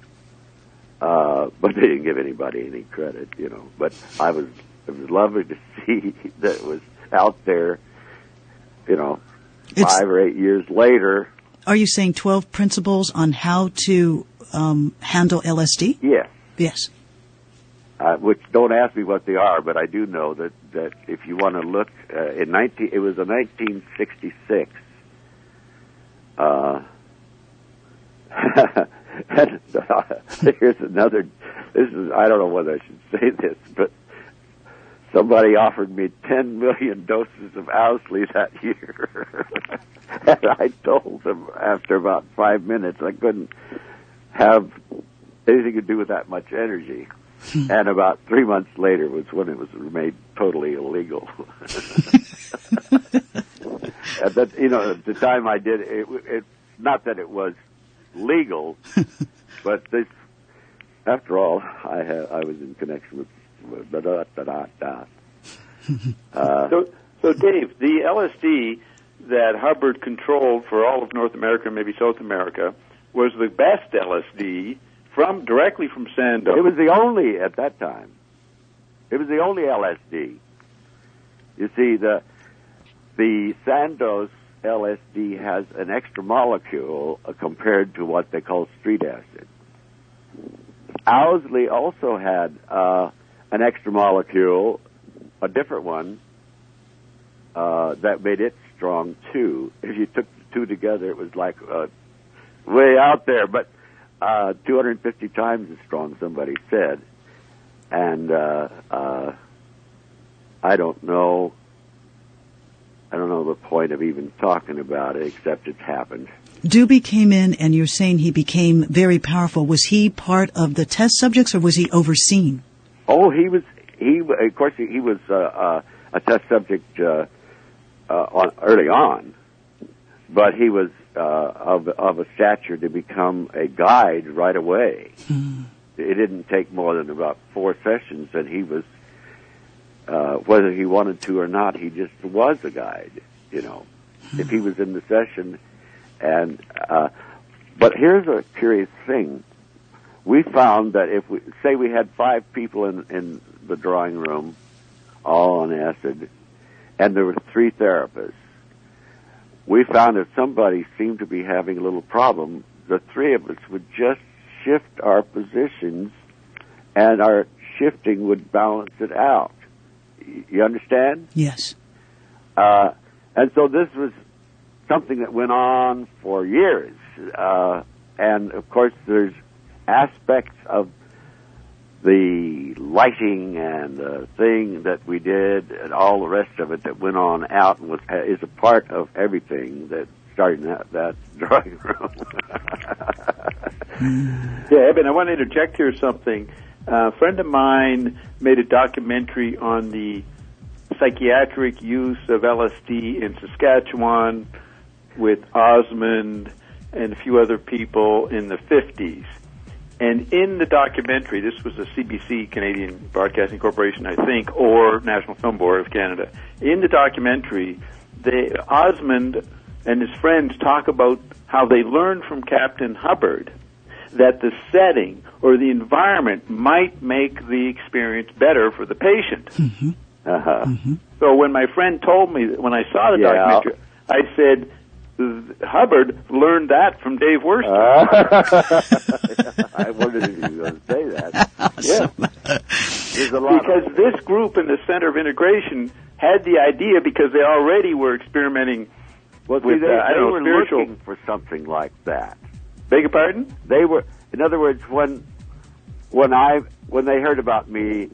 uh, but they didn't give anybody any credit, you know. But I was, it was lovely to see that it was out there, you know, it's, five or eight years later. Are you saying twelve principles on how to um, handle L S D? Yes. Yes. Uh, which, don't ask me what they are, but I do know that, that if you want to look, uh, in nineteen, it was in nineteen sixty-six. Uh, and, uh, here's another, this is, I don't know whether I should say this, but somebody offered me ten million doses of Owsley that year. And I told them after about five minutes I couldn't have anything to do with that much energy. And about three months later was when it was made totally illegal. And that, you know, at the time I did it, it, not that it was legal, but this, after all, I had, I was in connection with da da da da da. Uh, so, so Dave, the L S D that Hubbard controlled for all of North America and maybe South America was the best L S D from directly from Sandoz. It was the only at that time. It was the only L S D. You see, the the Sandoz L S D has an extra molecule uh, compared to what they call street acid. Owsley also had uh, an extra molecule, a different one, uh, that made it strong too. If you took the two together, it was like uh, way out there, but uh, two hundred fifty times as strong, somebody said. And uh, uh, I don't know. I don't know the point of even talking about it, except it's happened. Dubey came in, and you're saying he became very powerful. Was he part of the test subjects, or was he overseen? Oh, he was. He, of course, he, he was uh, uh, a test subject uh, uh, on, early on, but he was uh, of of a stature to become a guide right away. Hmm. It didn't take more than about four sessions, and he was. Uh, whether he wanted to or not, he just was a guide, you know, hmm. if he was in the session. And, uh, but here's a curious thing. We found that if we, say we had five people in, in the drawing room, all on acid, and there were three therapists. We found that somebody seemed to be having a little problem. The three of us would just shift our positions, and our shifting would balance it out. You understand? Yes. Uh, and so this was something that went on for years. Uh, and, of course, there's aspects of the lighting and the thing that we did and all the rest of it that went on out and was, is a part of everything that started in that, that drawing room. Yeah, Eben, I want to interject here something. Uh, a friend of mine made a documentary on the psychiatric use of L S D in Saskatchewan with Osmond and a few other people in the fifties. And in the documentary, this was a C B C, Canadian Broadcasting Corporation, I think, or National Film Board of Canada. In the documentary, they, Osmond and his friends talk about how they learned from Captain Hubbard that the setting or the environment might make the experience better for the patient. Mm-hmm. Uh-huh. Mm-hmm. So when my friend told me, when I saw the Yeah. documentary, I said, Hubbard learned that from Dave Worster. Uh, I wondered if you were going to say that. Yeah. There's a lot Because of this group in the Center of Integration had the idea because they already were experimenting well, see, with, they, uh, I they don't know, were spiritual... looking for something like that. Beg your pardon? They were, in other words, when when I when they heard about me,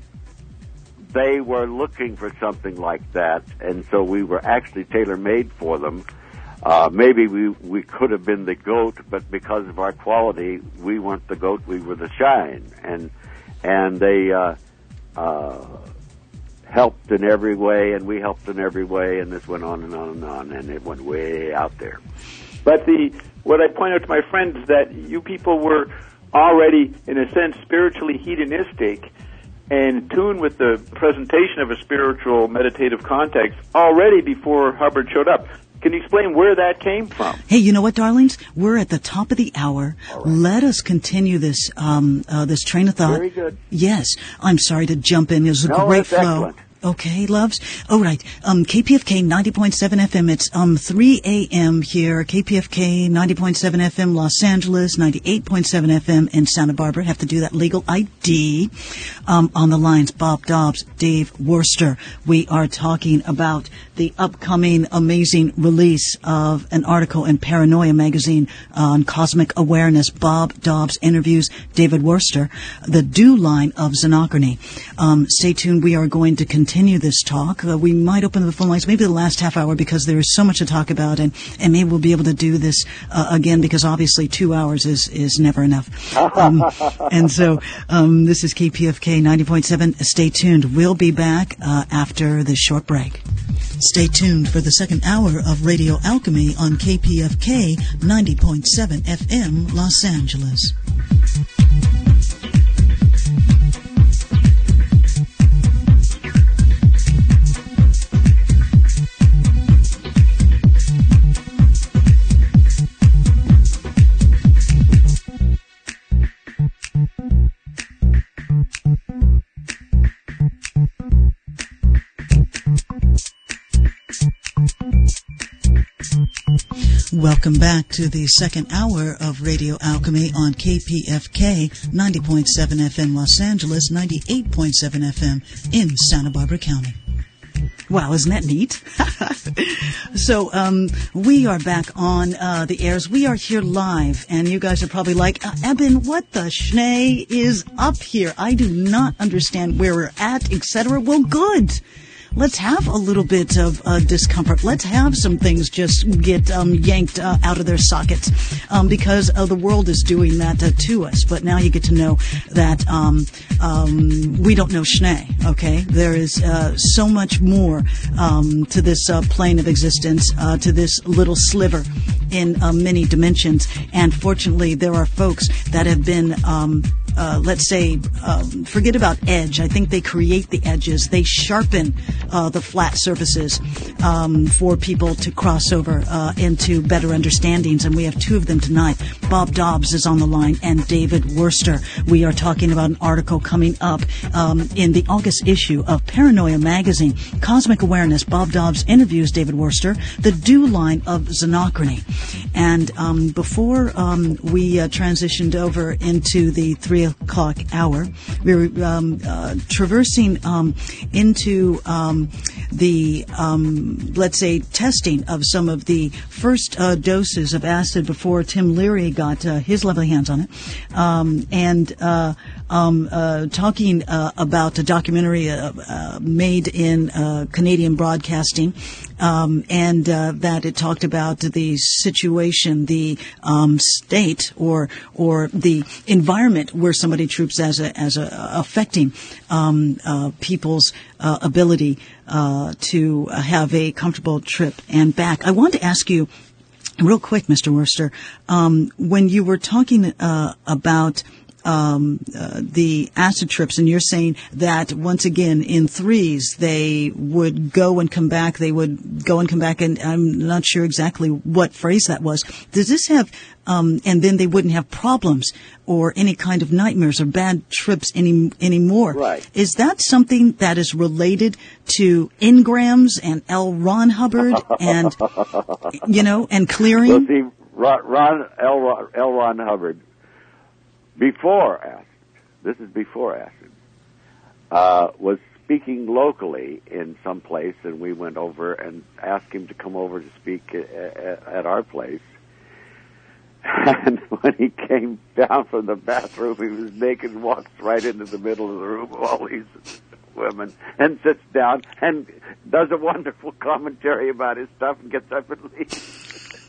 they were looking for something like that, and so we were actually tailor-made for them. Uh, maybe we we could have been the goat, but because of our quality, we weren't the goat; we were the shine, and and they uh, uh, helped in every way, and we helped in every way, and this went on and on and on, and it went way out there. But the what I point out to my friends is that you people were already, in a sense, spiritually hedonistic and in tune with the presentation of a spiritual meditative context already before Hubbard showed up. Can you explain where that came from? Hey, you know what, darlings? We're at the top of the hour. Right. Let us continue this um, uh, this train of thought. Very good. Yes, I'm sorry to jump in. It was a No, great that's flow. excellent. Okay, loves. All right. Um, K P F K ninety point seven F M. It's um three a.m. here. K P F K ninety point seven F M Los Angeles, ninety-eight point seven F M in Santa Barbara. Have to do that legal I D. Um, on the lines, Bob Dobbs, Dave Worster. We are talking about the upcoming amazing release of an article in Paranoia magazine on cosmic awareness. Bob Dobbs interviews David Worster, the do line of Xenochrony. Um, stay tuned. We are going to continue this talk. Uh, we might open the phone lines, maybe the last half hour, because there is so much to talk about, and, and maybe we'll be able to do this uh, again, because obviously two hours is, is never enough. Um, and so um, this is K P F K ninety point seven. Stay tuned. We'll be back uh, after this short break. Stay tuned for the second hour of Radio Alchemy on K P F K ninety point seven F M Los Angeles. Welcome back to the second hour of Radio Alchemy on K P F K ninety point seven F M Los Angeles, ninety-eight point seven F M in Santa Barbara County. Wow, isn't that neat? So um, we are back on uh, the airs. We are here live, and you guys are probably like, uh, Eben, what the schnee is up here? I do not understand where we're at, et cetera. Well, good. Let's have a little bit of uh, discomfort. Let's have some things just get um, yanked uh, out of their sockets, um, because uh, the world is doing that uh, to us. But now you get to know that um, um, we don't know schnee, okay? There is uh, so much more um, to this uh, plane of existence, uh, to this little sliver in uh, many dimensions. And fortunately, there are folks that have been um, uh, let's say, um, forget about edge. I think they create the edges. They sharpen uh, the flat surfaces um, for people to cross over uh, into better understandings. And we have two of them tonight. Bob Dobbs is on the line, and David Worster. We are talking about an article coming up um, in the August issue of Paranoia Magazine, Cosmic Awareness. Bob Dobbs interviews David Worster, the dew line of Xenochrony. And um, before um, we uh, transitioned over into the three o'clock hour, we were um, uh, traversing um, into um, the, um, let's say, testing of some of the first uh, doses of acid before Tim Leary got uh, his lovely hands on it. Um, and uh, um, uh, talking uh, about a documentary uh, uh, made in uh, Canadian broadcasting, um, and uh, that it talked about the situation, the um, state, or or the environment where somebody troops as a as a affecting um, uh, people's uh, ability uh, to have a comfortable trip and back. I want to ask you, real quick, Mister Worster, um, when you were talking uh, about um, uh, the acid trips, and you're saying that once again in threes they would go and come back, they would go and come back, and I'm not sure exactly what phrase that was. Does this have, um, and then they wouldn't have problems or any kind of nightmares or bad trips any anymore? Right. Is that something that is related to engrams and L. Ron Hubbard and, you know, and clearing? Well, see, Ron, Ron L. Ron, L. Ron Hubbard, before acid, this is before acid, uh, was speaking locally in some place, and we went over and asked him to come over to speak at, at our place. And when he came down from the bathroom, he was naked and walks right into the middle of the room with all these women and sits down and does a wonderful commentary about his stuff and gets up and leaves.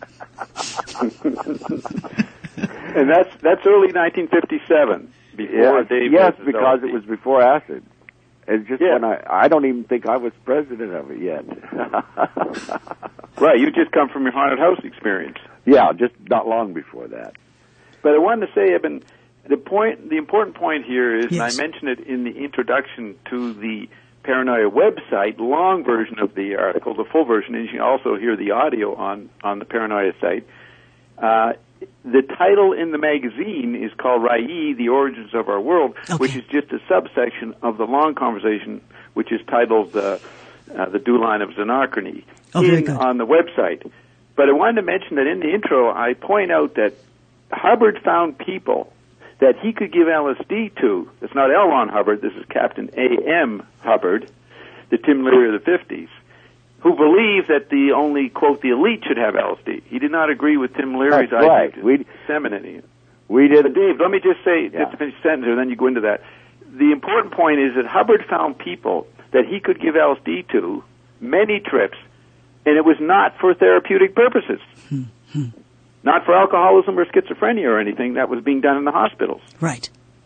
And that's that's early nineteen fifty-seven. Before yes, Dave yes was because it was before acid. It's just yeah. when I I don't even think I was president of it yet. Right, you just come from your haunted house experience. Yeah, just not long before that. But I wanted to say, Eben, the point, the important point here is, yes. and I mentioned it in the introduction to the Paranoia website, long version of the article, the full version, and you can also hear the audio on, on the Paranoia site. Uh, the title in the magazine is called Rai, The Origins of Our World, okay. which is just a subsection of the long conversation, which is titled uh, uh, The Dew Line of Xenochrony, oh, very in, good. on the website. But I wanted to mention that in the intro, I point out that Hubbard found people that he could give L S D to. It's not L. Ron Hubbard. This is Captain A M Hubbard, the Tim Leary of the fifties, who believed that the only, quote, the elite should have L S D. He did not agree with Tim Leary's That's idea right. of We, disseminating it. we did. But Dave, let me just say, Yeah. just to finish the sentence, and then you go into that. The important point is that Hubbard found people that he could give L S D to, many trips, and it was not for therapeutic purposes. Hmm. Not for alcoholism or schizophrenia or anything. That was being done in the hospitals. Right.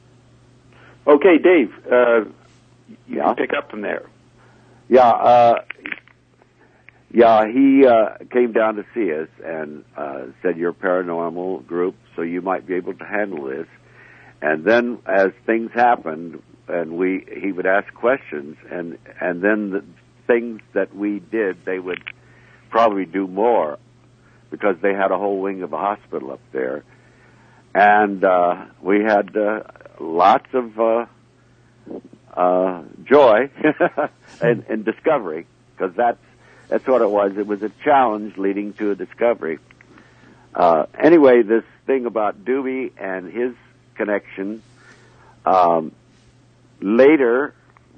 Okay, Dave, uh, you Yeah. can pick up from there. Yeah, uh, yeah. He uh, came down to see us and uh, said, "You're a paranormal group, so you might be able to handle this." And then, as things happened, and we, he would ask questions, and and then the things that we did, they would probably do more, because they had a whole wing of a hospital up there. And uh, we had uh, lots of uh, uh, joy and, and discovery, because that's, that's what it was. It was a challenge leading to a discovery. Uh, anyway, this thing about Doobie and his connection, um, later...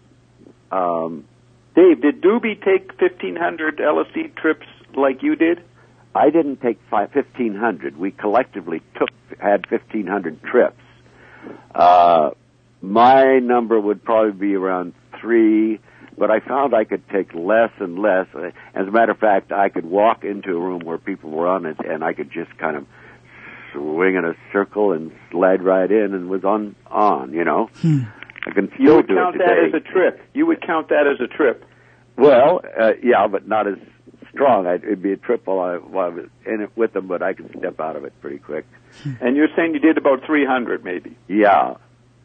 Um, Dave, did Doobie take fifteen hundred L S D trips like you did? I didn't take fifteen hundred. We collectively took had fifteen hundred trips. Uh, my number would probably be around three, but I found I could take less and less. As a matter of fact, I could walk into a room where people were on it, and I could just kind of swing in a circle and slide right in, and was on, on you know. Hmm. I can still You would do count it that today. as a trip. You would count that as a trip. Well, uh, yeah, but not as strong. I'd, it'd be a trip while I, while I was in it with them, but I could step out of it pretty quick. And you're saying you did about three hundred, maybe? Yeah,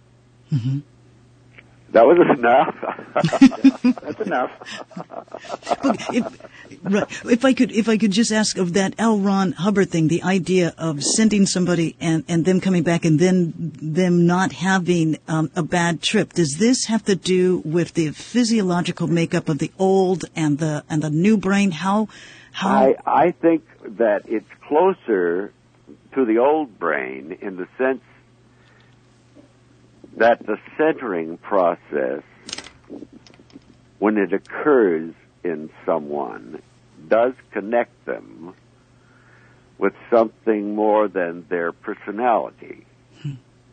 Mm-hmm. That was enough. That's enough. Look, if, right, if I could, if I could just ask of that L. Ron Hubbard thing, the idea of sending somebody and, and them coming back and then them not having um, a bad trip. Does this have to do with the physiological makeup of the old and the and the new brain? How? How? I I think that it's closer to the old brain in the sense that the centering process, when it occurs in someone, does connect them with something more than their personality. Hmm.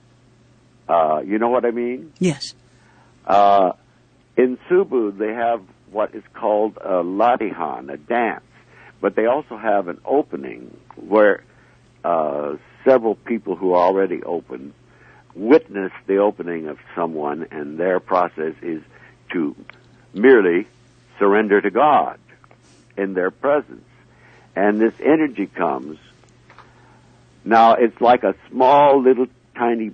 Uh, you know what I mean? Yes. Uh, in Subu, they have what is called a latihan, a dance, but they also have an opening where uh, several people who are already open witness the opening of someone, and their process is to merely surrender to God in their presence. And this energy comes. Now, it's like a small, little, tiny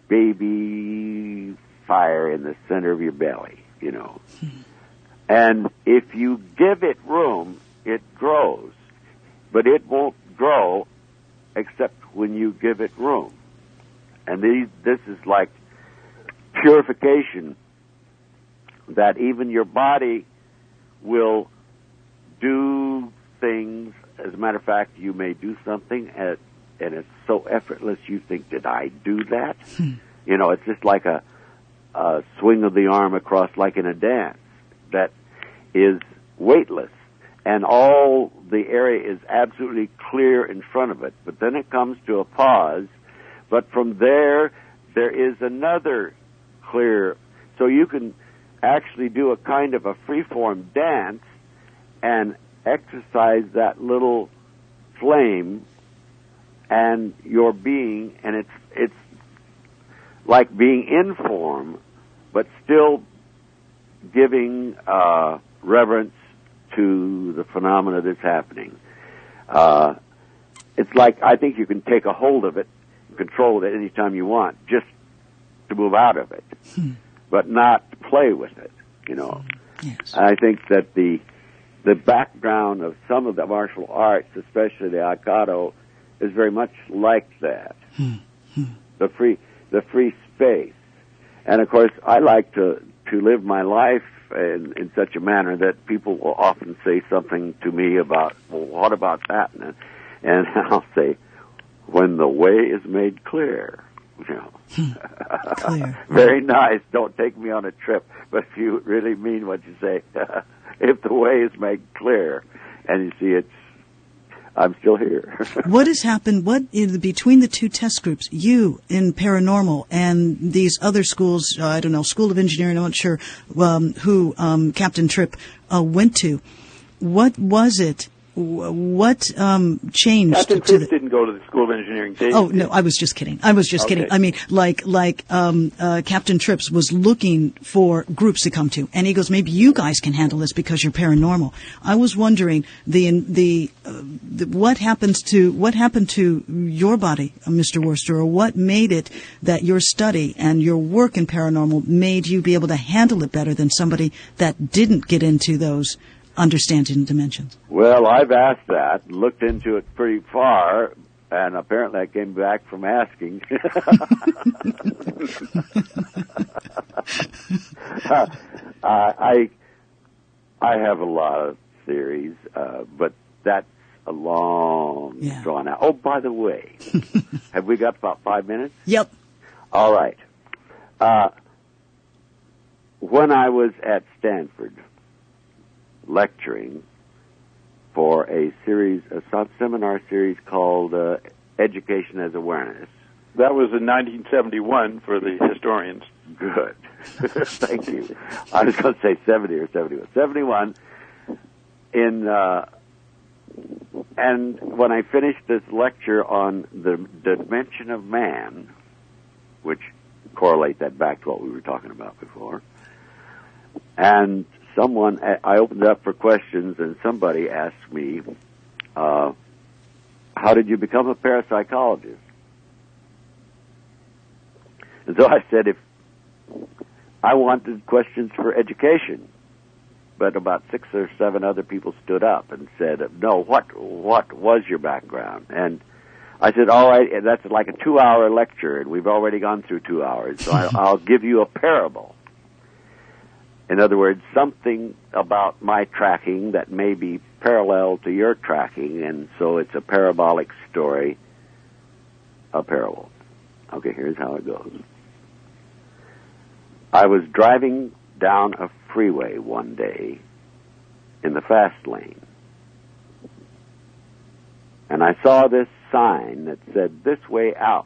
baby fire in the center of your belly, you know. And if you give it room, it grows. But it won't grow except when you give it room. And these, this is like purification, that even your body will do things. As a matter of fact, you may do something and, and it's so effortless you think, did I do that? Hmm. You know, it's just like a, a swing of the arm across, like in a dance, that is weightless. And all the area is absolutely clear in front of it. But then it comes to a pause. But from there, there is another clear. So you can actually do a kind of a free-form dance and exercise that little flame and your being, and it's it's like being in form, but still giving uh, reverence to the phenomena that's happening. Uh, it's like, I think you can take a hold of it, control it any time you want, just to move out of it, hmm. but not play with it, you know. Yes. I think that the the background of some of the martial arts, especially the Aikido, is very much like that. Hmm. Hmm. The free the free space. And of course, I like to to live my life in, in such a manner that people will often say something to me about, well, what about that? And, and I'll say, when the way is made clear. You know. Clear. Very nice. Don't take me on a trip, but if you really mean what you say, if the way is made clear, and you see it's, I'm still here. What has happened, what in the, between the two test groups, you in paranormal and these other schools, uh, I don't know, School of Engineering, I'm not sure um, who um, Captain Tripp uh, went to, what was it? What um, changed? Captain to Tripp the... didn't go to the School of Engineering. Dave oh, did. no, I was just kidding. I was just okay. kidding. I mean, like, like um, uh, Captain Trips was looking for groups to come to, and he goes, maybe you guys can handle this because you're paranormal. I was wondering the the, uh, the what happens to what happened to your body, uh, Mister Worcester, or what made it that your study and your work in paranormal made you be able to handle it better than somebody that didn't get into those understanding dimensions? Well, I've asked that, looked into it pretty far, and apparently I came back from asking. uh, I I have a lot of theories, uh, but that's a long yeah. drawn out. Oh, by the way, have we got about five minutes? Yep. All right. Uh, when I was at Stanford, lecturing for a series, a seminar series called uh, Education as Awareness. That was in nineteen seventy-one for the historians. Good. Thank you. I was going to say seventy or seventy-one. seventy-one. In, uh, and when I finished this lecture on the dimension of man, which correlate that back to what we were talking about before, and someone, I opened it up for questions, and somebody asked me, uh, how did you become a parapsychologist? And so I said, if I wanted questions for education. But about six or seven other people stood up and said, no, what what was your background? And I said, all right, that's like a two-hour lecture, and we've already gone through two hours, so I, I'll give you a parable. In other words, something about my tracking that may be parallel to your tracking, and so it's a parabolic story, a parable. Okay, here's how it goes. I was driving down a freeway one day in the fast lane, and I saw this sign that said, this way out.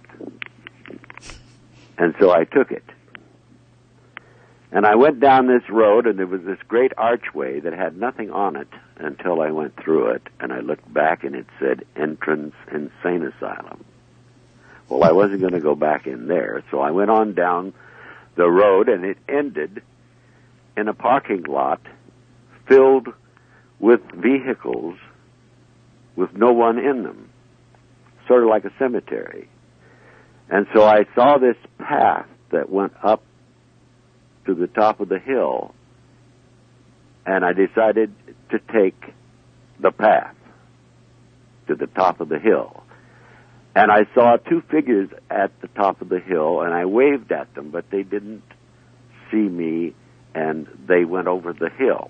And so I took it. And I went down this road, and there was this great archway that had nothing on it until I went through it, and I looked back, and it said, Entrance Insane Asylum. Well, I wasn't going to go back in there, so I went on down the road, and it ended in a parking lot filled with vehicles with no one in them, sort of like a cemetery. And so I saw this path that went up to the top of the hill, and I decided to take the path to the top of the hill. And I saw two figures at the top of the hill, and I waved at them, but they didn't see me, and they went over the hill.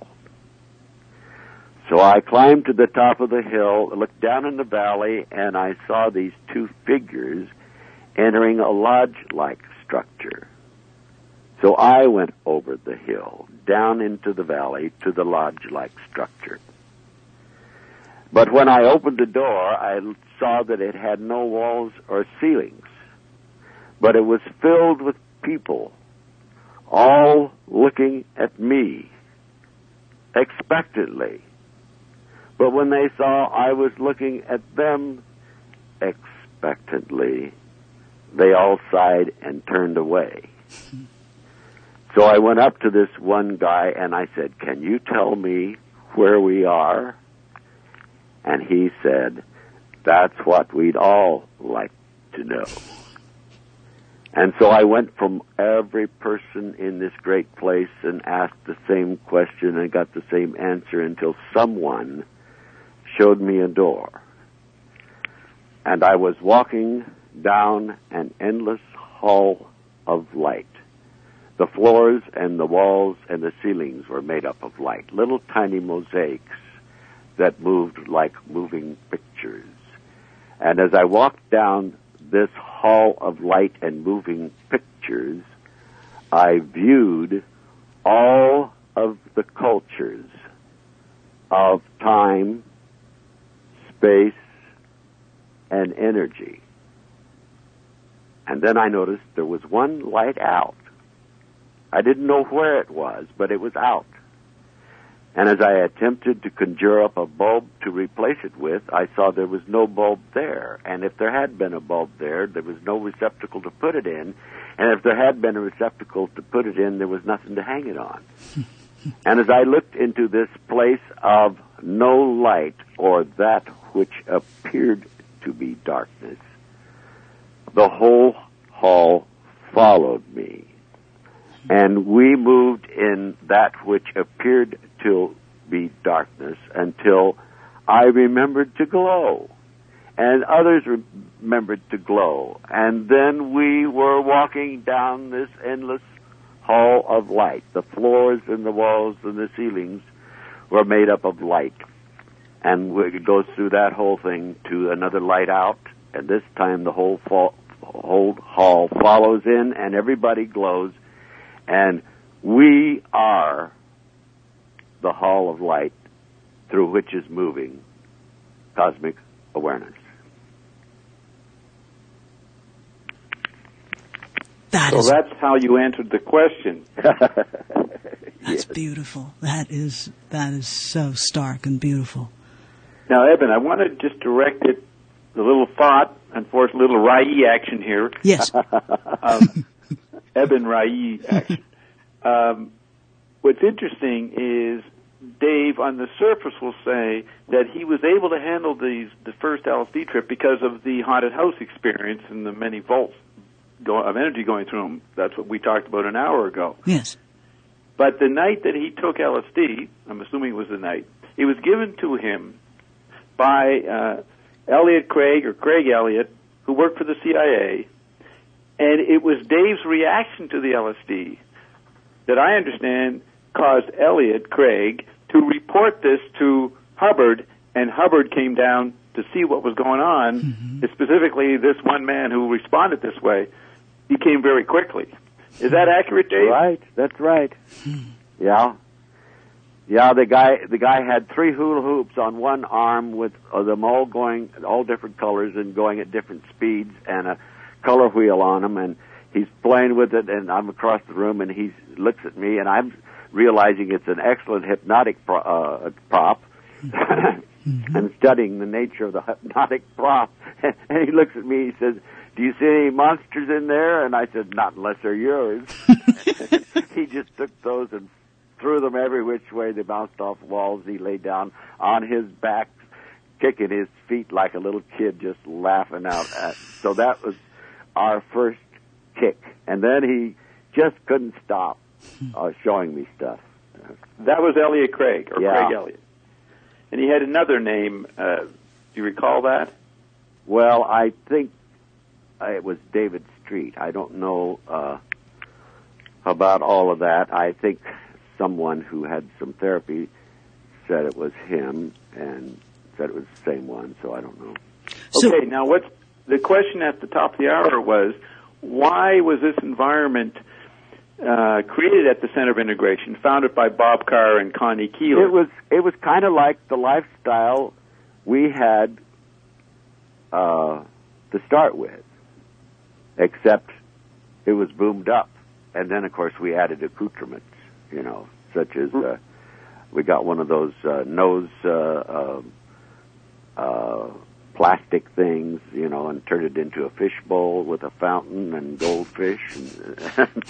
So I climbed to the top of the hill, looked down in the valley, and I saw these two figures entering a lodge-like structure. So I went over the hill, down into the valley, to the lodge-like structure. But when I opened the door, I saw that it had no walls or ceilings, but it was filled with people, all looking at me, expectantly. But when they saw I was looking at them expectantly, they all sighed and turned away. So I went up to this one guy and I said, can you tell me where we are? And he said, that's what we'd all like to know. And so I went from every person in this great place and asked the same question and got the same answer until someone showed me a door. And I was walking down an endless hall of light. The floors and the walls and the ceilings were made up of light, little tiny mosaics that moved like moving pictures. And as I walked down this hall of light and moving pictures, I viewed all of the cultures of time, space, and energy. And then I noticed there was one light out. I didn't know where it was, but it was out. And as I attempted to conjure up a bulb to replace it with, I saw there was no bulb there. And if there had been a bulb there, there was no receptacle to put it in. And if there had been a receptacle to put it in, there was nothing to hang it on. And as I looked into this place of no light, or that which appeared to be darkness, the whole hall followed me. And we moved in that which appeared to be darkness until I remembered to glow. And others remembered to glow. And then we were walking down this endless hall of light. The floors and the walls and the ceilings were made up of light. And it goes through that whole thing to another light out. And this time the whole, fall, whole hall follows in and everybody glows. And we are the hall of light through which is moving cosmic awareness. That so is, that's how you answered the question. That's Yes. beautiful. That is that is so stark and beautiful. Now, Eben, I want to just direct it, a little thought, and force a little Rai action here. Yes. um, Eben Rai action. Um, what's interesting is Dave, on the surface, will say that he was able to handle these the first L S D trip because of the haunted house experience and the many vaults go, of energy going through him. That's what we talked about an hour ago. Yes. But the night that he took L S D, I'm assuming it was the night, it was given to him by uh, Elliot Craig, or Craig Elliot, who worked for the C I A, and it was Dave's reaction to the L S D that I understand caused Elliot Craig to report this to Hubbard, and Hubbard came down to see what was going on. Mm-hmm. Specifically, this one man who responded this way, he came very quickly. Is that accurate, Dave? Right, that's right. Yeah. Yeah, the guy the guy had three hula hoops on one arm with uh, them all going, all different colors and going at different speeds, and a color wheel on them, and he's playing with it, and I'm across the room, and he looks at me, and I'm realizing it's an excellent hypnotic pro- uh, prop. Mm-hmm. I'm studying the nature of the hypnotic prop, and he looks at me, he says, "Do you see any monsters in there?" And I said, "Not unless they're yours." He just took those and threw them every which way. They bounced off walls. He lay down on his back, kicking his feet like a little kid, just laughing out at. So that was our first kick. And then he just couldn't stop uh, showing me stuff. That was Elliot Craig, or yeah. Craig Elliot. And he had another name. Uh, do you recall that? Well, I think it was David Street. I don't know uh, about all of that. I think someone who had some therapy said it was him, and said it was the same one, so I don't know. So, okay, now what's the question at the top of the hour was, why was this environment uh, created at the Center of Integration, founded by Bob Carr and Connie Keeler? It was it was kind of like the lifestyle we had uh, to start with, except it was boomed up, and then of course we added accoutrements, you know, such as uh, we got one of those uh, nose uh, uh, uh, plastic things, you know, and turned it into a fish bowl with a fountain and goldfish and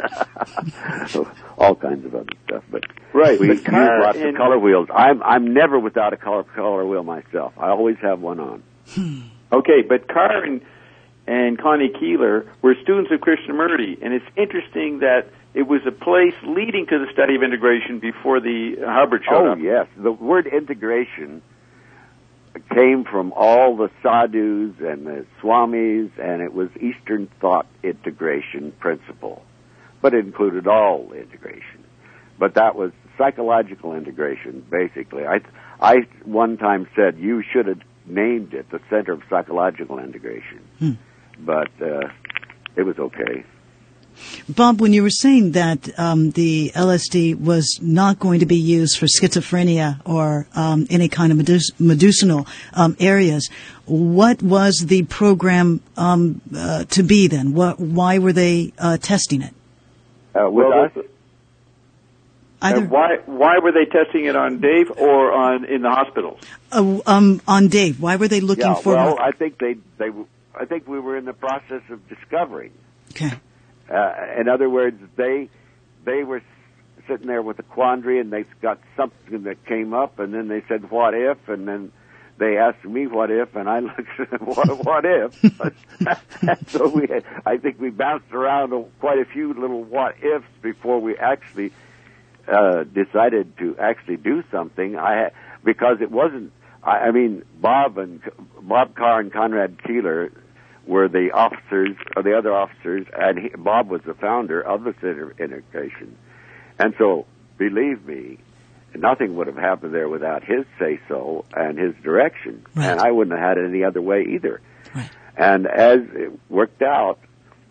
all kinds of other stuff. But right, we use lots and, of color wheels. I'm I'm never without a color color wheel myself. I always have one on. Okay, but Carr and and Connie Keeler were students of Krishnamurti, and it's interesting that it was a place leading to the study of integration before the Hubbard showed oh, up. Oh, yes. The word integration came from all the sadhus and the swamis, and it was Eastern thought integration principle, but it included all integration. But that was psychological integration, basically. I, I one time said you should have named it the Center of Psychological Integration, hmm. but uh, it was okay. Bob, when you were saying that um, the L S D was not going to be used for schizophrenia or um, any kind of medic- medicinal um, areas, what was the program um, uh, to be then? What, why were they uh, testing it? Uh, with well, us? Either. And why why were they testing it on Dave or on in the hospitals? Uh, um, on Dave. Why were they looking yeah, for? Well, I think they they I think we were in the process of discovering. Okay. Uh, in other words, they they were sitting there with a quandary, and they got something that came up, and then they said, "What if?" And then they asked me, "What if?" And I looked, "What, what if?" And so we, had, I think, we bounced around quite a few little "what ifs" before we actually uh, decided to actually do something. I because it wasn't. I, I mean, Bob and Bob Carr and Conrad Keeler were the officers, or the other officers, and he, Bob was the founder of the Center of Integration. And so, believe me, nothing would have happened there without his say-so and his direction. Right. And I wouldn't have had it any other way either. Right. And as it worked out,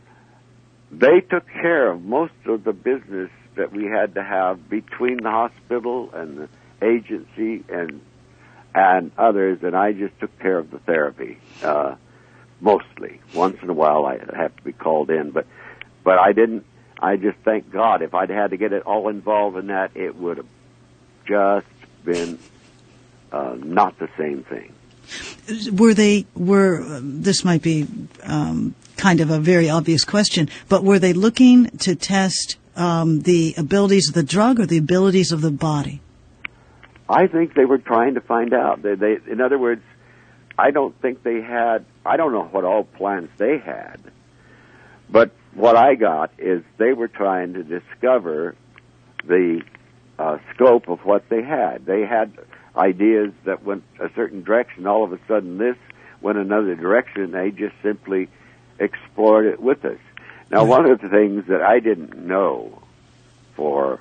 they took care of most of the business that we had to have between the hospital and the agency and and others, and I just took care of the therapy. Uh, Mostly. Once in a while I have to be called in, but but I didn't, I just thank God. If I'd had to get it all involved in that, it would have just been uh, not the same thing. Were they, were, um, this might be um, kind of a very obvious question, but were they looking to test um, the abilities of the drug or the abilities of the body? I think they were trying to find out. They, they, in other words, I don't think they had, I don't know what all plans they had, But what I got is they were trying to discover the uh, scope of what they had. They had ideas that went a certain direction. All of a sudden, this went another direction, and they just simply explored it with us. Now, one of the things that I didn't know for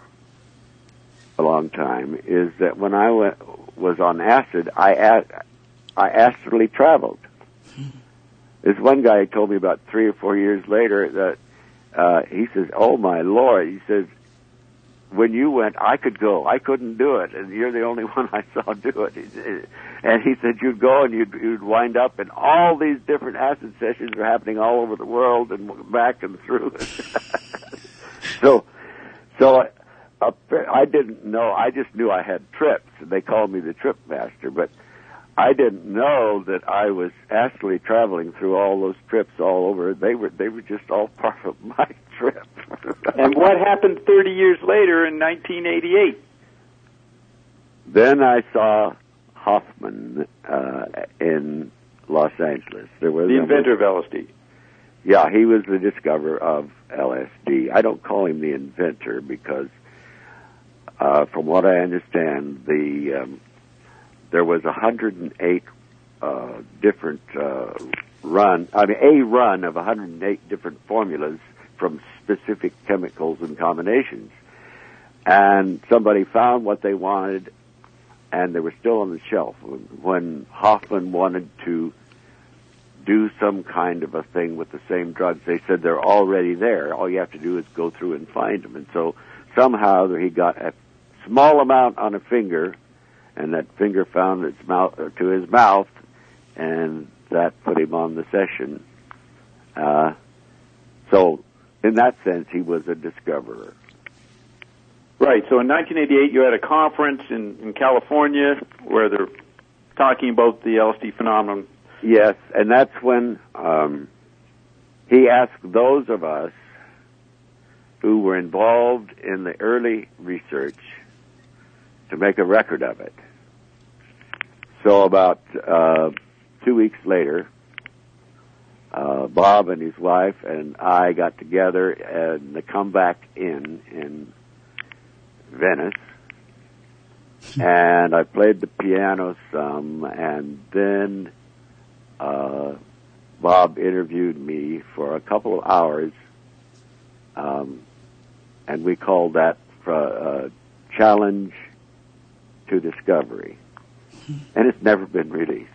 a long time is that when I went, was on acid, I, a- I astrally traveled. This one guy told me about three or four years later that uh, he says, "Oh my Lord," he says, "when you went, I could go. I couldn't do it, and you're the only one I saw do it." And he said, "You'd go and you'd, you'd wind up, and all these different acid sessions are happening all over the world and back and through." so, so uh, I didn't know. I just knew I had trips, and they called me the trip master, but I didn't know that I was astrally traveling through all those trips all over. They were they were just all part of my trip. And what happened thirty years later in nineteen eighty-eight? Then I saw Hoffman uh, in Los Angeles. There was The inventor of L S D. Yeah, he was the discoverer of L S D. I don't call him the inventor because, uh, from what I understand, the um, there was one hundred eight uh, different uh, run. I mean, a run of one hundred eight different formulas from specific chemicals and combinations. And somebody found what they wanted, and they were still on the shelf. When Hoffman wanted to do some kind of a thing with the same drugs, they said they're already there. All you have to do is go through and find them. And so somehow he got a small amount on a finger, and that finger found its mouth uh, to his mouth, and that put him on the session. Uh, so, in that sense, he was a discoverer. Right. So in nineteen eighty-eight, you had a conference in, in California where they're talking about the L S D phenomenon. Yes, and that's when um, he asked those of us who were involved in the early research to make a record of it. So about uh, two weeks later, uh, Bob and his wife and I got together in the Comeback Inn in Venice, and I played the piano some, and then uh, Bob interviewed me for a couple of hours, um, and we called that uh, Challenge to Discovery, and it's never been released.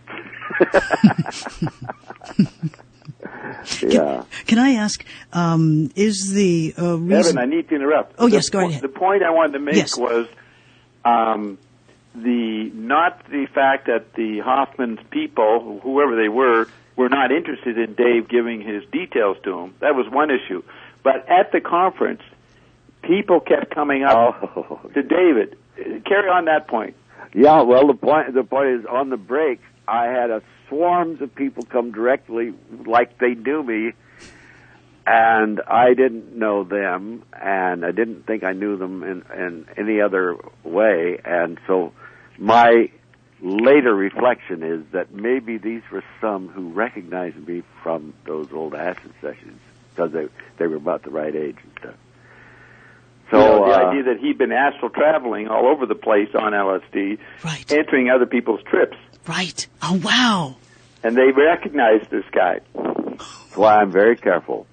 Yeah. Can, can I ask, um, is the uh, reason... Evan, I need to interrupt. Oh, the, yes, go ahead. The point I wanted to make yes. was um, the not the fact that the Hoffman's people, whoever they were, were not interested in Dave giving his details to him. That was one issue. But at the conference, people kept coming up Oh. to David. Carry on that point. Yeah, well, the point the point is, on the break, I had a swarms of people come directly like they knew me, and I didn't know them, and I didn't think I knew them in, in any other way, and so my later reflection is that maybe these were some who recognized me from those old acid sessions, because they, they were about the right age and stuff. So, you know, the uh, idea that he'd been astral traveling all over the place on L S D, Right. entering other people's trips. Right. Oh, wow. And they recognized this guy. That's why I'm very careful.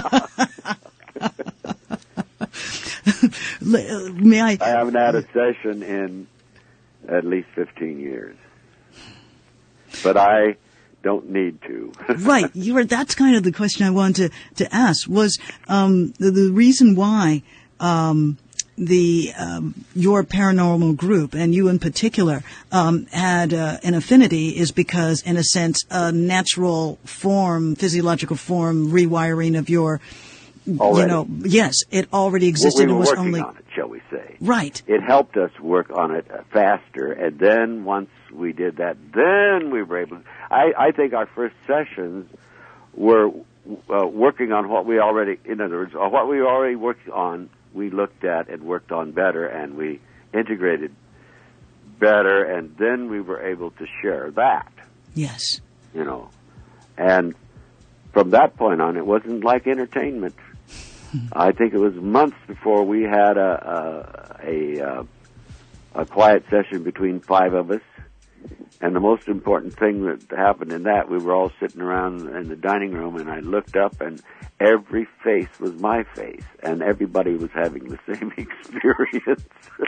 May I... I haven't had a session in at least fifteen years. But I don't need to. Right. You were, that's kind of the question I wanted to, to ask was um, the, the reason why um, the um, your paranormal group, and you in particular, um, had uh, an affinity is because, in a sense, a natural form, physiological form, rewiring of your, Already. you know, yes, it already existed. Well, we were and was working only on it, shall we say. Right. It helped us work on it faster, and then once we did that, then we were able to... I, I think our first sessions were uh, working on what we already... In other words, what we already worked on, we looked at and worked on better, and we integrated better, and then we were able to share that, Yes. you know. And from that point on, it wasn't like entertainment. I think it was months before we had a a, a, a quiet session between five of us. And the most important thing that happened in that, we were all sitting around in the dining room, and I looked up, and every face was my face, and everybody was having the same experience.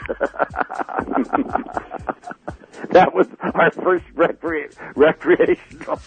That was our first recre- recreational.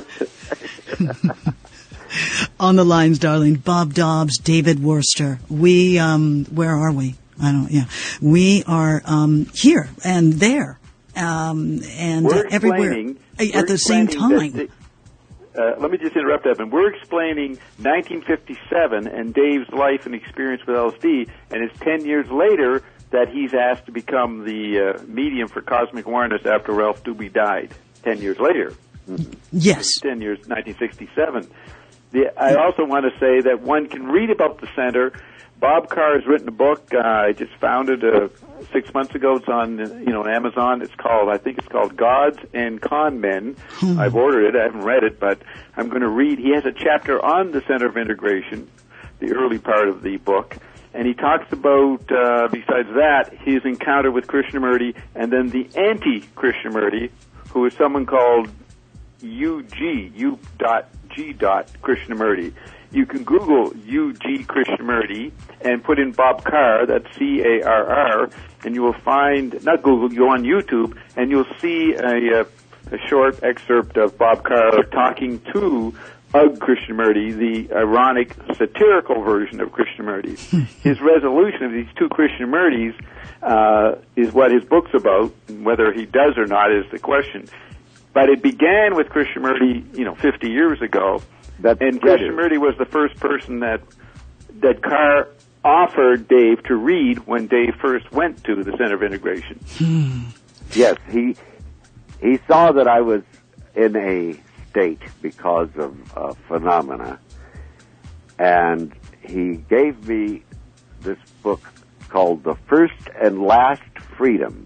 On the lines, darling, Bob Dobbs, David Worster. We, um, where are we? I don't, yeah. We are, um, here and there, um, and we're uh, everywhere we're at the same time. The, uh, let me just interrupt, Evan. We're explaining nineteen fifty-seven and Dave's life and experience with L S D, and it's ten years later that he's asked to become the uh, medium for cosmic awareness after Ralph Dubey died. Ten years later. Mm-hmm. Yes. Ten years, nineteen sixty-seven. The, I also want to say that one can read about the center. Bob Carr has written a book. Uh, I just found it uh, six months ago. It's on, you know, Amazon. It's called, I think it's called Gods and Con Men. Hmm. I've ordered it. I haven't read it, but I'm going to read. He has a chapter on the Center of Integration, the early part of the book, and he talks about, uh, besides that, his encounter with Krishnamurti, and then the anti-Krishnamurti, who is someone called U G, U dot G dot Krishnamurti. You can Google U G Krishnamurti and put in Bob Carr, that's C A R R, and you will find, not Google, you go on YouTube, and you'll see a, a, a short excerpt of Bob Carr talking to Ugg Krishnamurti, the ironic, satirical version of Krishnamurti. His resolution of these two Krishnamurtis uh, is what his book's about, and whether he does or not is the question. But it began with Krishnamurti, you know, fifty years ago, That's and Krishnamurti was the first person that that Carr offered Dave to read when Dave first went to the Center of Integration. Hmm. Yes, he he saw that I was in a state because of uh, phenomena, and he gave me this book called The First and Last Freedom,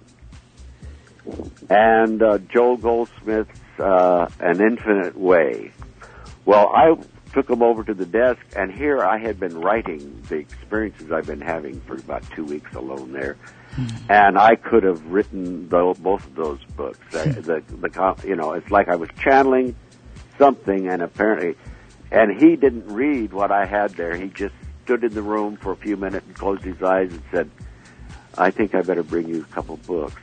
and uh, Joel Goldsmith's uh, An Infinite Way. Well, I took him over to the desk, and here I had been writing the experiences I've been having for about two weeks alone there, mm-hmm. and I could have written the, both of those books. the, the, the, you know, it's like I was channeling something, and apparently, and he didn't read what I had there. He just stood in the room for a few minutes and closed his eyes and said, I think I better bring you a couple books.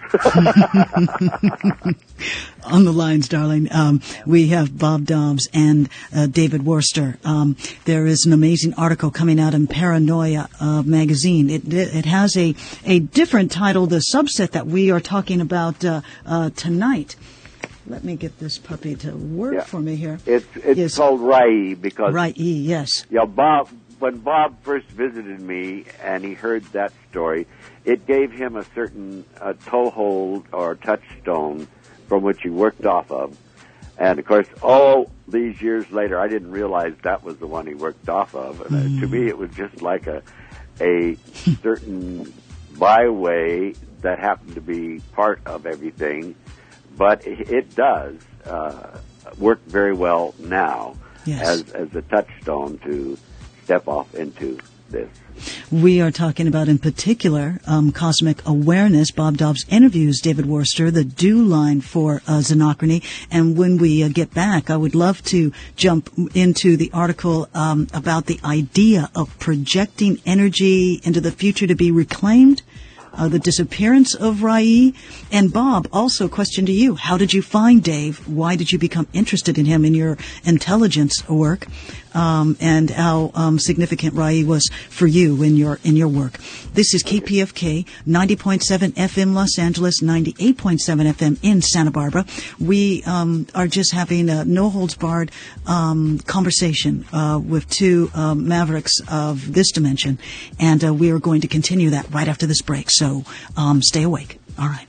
On the lines, darling, um, we have Bob Dobbs and uh, David Worster. Um, there is an amazing article coming out in Paranoia uh, magazine. It, it has a, a different title, the subset that we are talking about uh, uh, tonight. Let me get this puppy to work yeah. for me here. It's it's yes. called Rai because Rai, yes. Yeah, Bob. When Bob first visited me and he heard that story, it gave him a certain uh, toehold or touchstone from which he worked off of. And, of course, all these years later, I didn't realize that was the one he worked off of. And mm. uh, to me, it was just like a, a certain byway that happened to be part of everything. But it, it does uh, work very well now yes. as, as a touchstone to step off into this. We are talking about, in particular, um, cosmic awareness. Bob Dobbs interviews David Worster, the due line for uh, Xenochrony. And when we uh, get back, I would love to jump into the article um, about the idea of projecting energy into the future to be reclaimed. Uh, the disappearance of Rai. And Bob, also a question to you. How did you find Dave? Why did you become interested in him in your intelligence work? Um, and how um, significant Rai was for you in your in your work. This is K P F K, ninety point seven F M Los Angeles, ninety-eight point seven F M in Santa Barbara. We um, are just having a no-holds-barred um, conversation uh, with two uh, mavericks of this dimension, and uh, we are going to continue that right after this break. So um, stay awake. All right.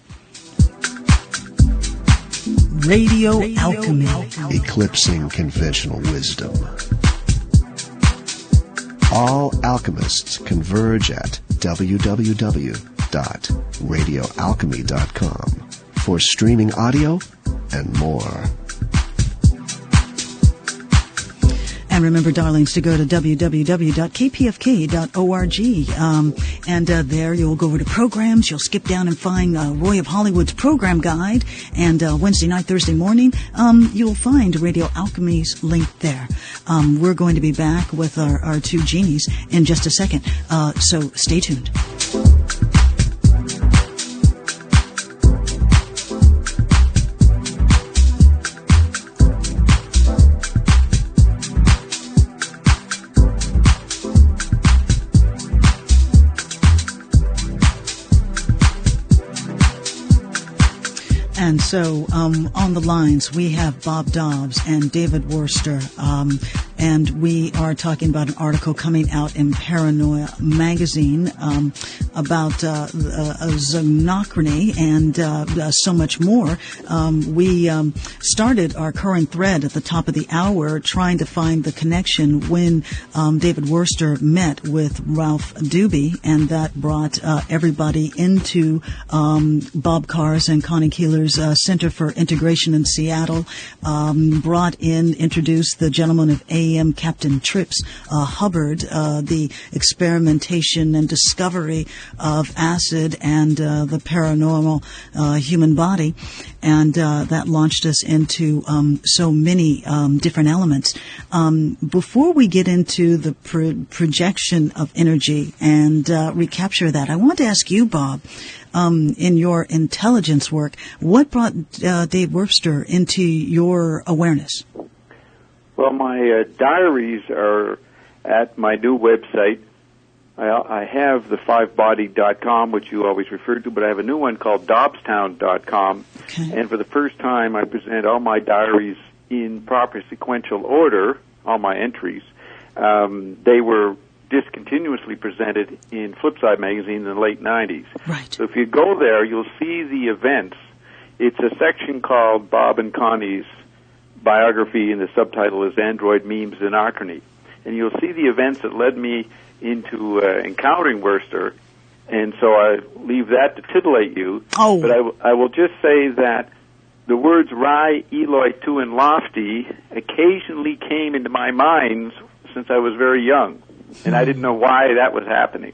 Radio, Radio Alchemy. Alchemy. Eclipsing conventional wisdom. All alchemists converge at w w w dot radio alchemy dot com for streaming audio and more. And remember, darlings, to go to w w w dot k p f k dot org. Um, and uh, there you'll go over to programs. You'll skip down and find uh, Roy of Hollywood's program guide. And uh, Wednesday night, Thursday morning, um, you'll find Radio Alchemy's link there. Um, we're going to be back with our, our two genies in just a second. Uh, so stay tuned. And so um, on the lines, we have Bob Dobbs and David Worster, um, and we are talking about an article coming out in Paranoia magazine um, about uh, uh, zoonochrony and uh, uh, so much more. Um, we um, started our current thread at the top of the hour trying to find the connection when um, David Worster met with Ralph Doobie, and that brought uh, everybody into um, Bob Carr's and Connie Keeler's Uh, Center for Integration in Seattle, um, brought in, introduced the gentleman of A M, Captain Trips uh, Hubbard, uh, the experimentation and discovery of acid and uh, the paranormal uh, human body, and uh, that launched us into um, so many um, different elements. Um, before we get into the pro- projection of energy and uh, recapture that, I want to ask you, Bob, Um, in your intelligence work, what brought uh, Dave Worster into your awareness? Well, my uh, diaries are at my new website. I, I have the five body dot com, which you always refer to, but I have a new one called dobbstown dot com. Okay. And for the first time, I present all my diaries in proper sequential order, all my entries. Um, they were discontinuously presented in Flipside magazine in the late nineties. Right. So if you go there, you'll see the events. It's a section called Bob and Connie's biography, and the subtitle is Android Memes Zoonochrony. And you'll see the events that led me into uh, encountering Worster, and so I leave that to titillate you. Oh. But I, w- I will just say that the words Rai, Eloi, Tu, and Lofty occasionally came into my mind since I was very young. And I didn't know why that was happening.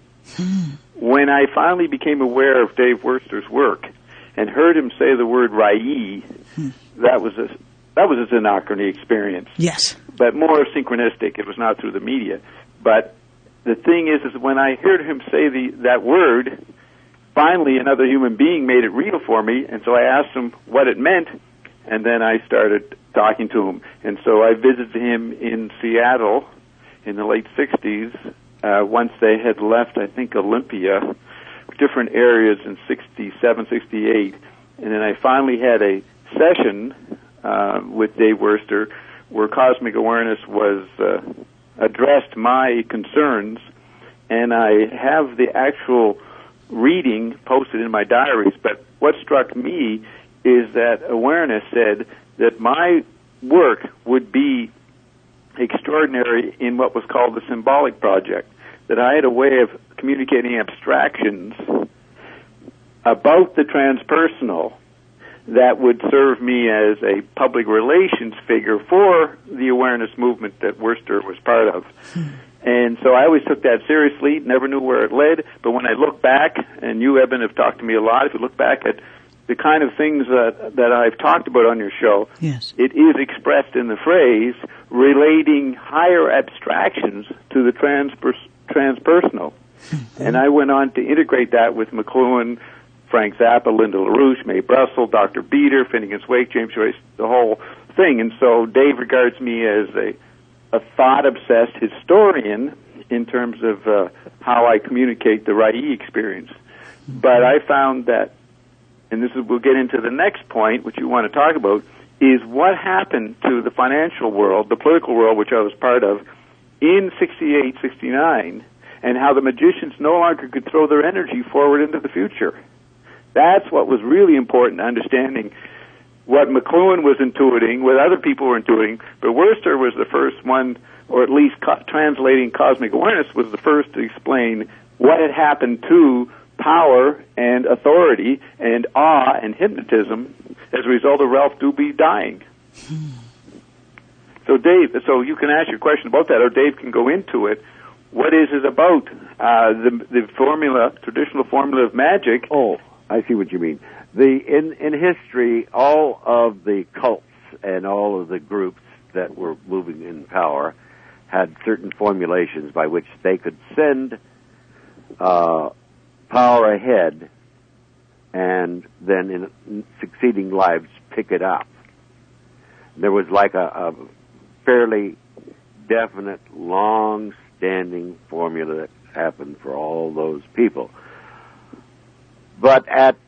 When I finally became aware of Dave Worster's work and heard him say the word Rai, that was a that was a zoonochrony experience. Yes. But more synchronistic. It was not through the media. But the thing is, is when I heard him say the that word, finally another human being made it real for me, and so I asked him what it meant, and then I started talking to him. And so I visited him in Seattle in the late sixties, uh, once they had left, I think, Olympia, different areas in sixty-seven, sixty-eight. And then I finally had a session uh, with Dave Worster where Cosmic Awareness was uh, addressed my concerns, and I have the actual reading posted in my diaries. But what struck me is that Awareness said that my work would be extraordinary in what was called the Symbolic Project, that I had a way of communicating abstractions about the transpersonal that would serve me as a public relations figure for the awareness movement that Worster was part of. Hmm. And so I always took that seriously, never knew where it led, but when I look back, and you, Eben, have talked to me a lot, if you look back at the kind of things that, that I've talked about on your show, yes, it is expressed in the phrase relating higher abstractions to the transpers- transpersonal. Mm-hmm. And I went on to integrate that with McLuhan, Frank Zappa, Linda LaRouche, Mae Brussel, Doctor Beater, Finnegan's Wake, James Joyce, the whole thing. And so Dave regards me as a, a thought-obsessed historian in terms of uh, how I communicate the Rai experience. Mm-hmm. But I found that, and this is, we'll get into the next point, which you want to talk about, is what happened to the financial world, the political world, which I was part of, in sixty-eight, sixty-nine, and how the magicians no longer could throw their energy forward into the future. That's what was really important, understanding what McLuhan was intuiting, what other people were intuiting, but Worster was the first one, or at least co- translating Cosmic Awareness, was the first to explain what had happened to power and authority and awe and hypnotism as a result of Ralph Doobie dying. So, Dave, so you can ask your question about that, or Dave can go into it. What is it about uh, the the formula, traditional formula of magic? Oh, I see what you mean. The in in history, all of the cults and all of the groups that were moving in power had certain formulations by which they could send uh, power ahead, and then in succeeding lives pick it up. There was like a, a fairly definite, long-standing formula that happened for all those people. But at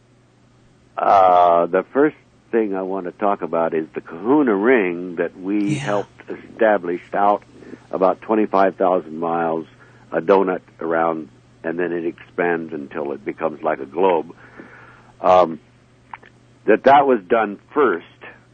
uh, the first thing I want to talk about is the Kahuna Ring that we yeah. helped establish out about twenty-five thousand miles, a donut around, and then it expands until it becomes like a globe. Um, that that was done first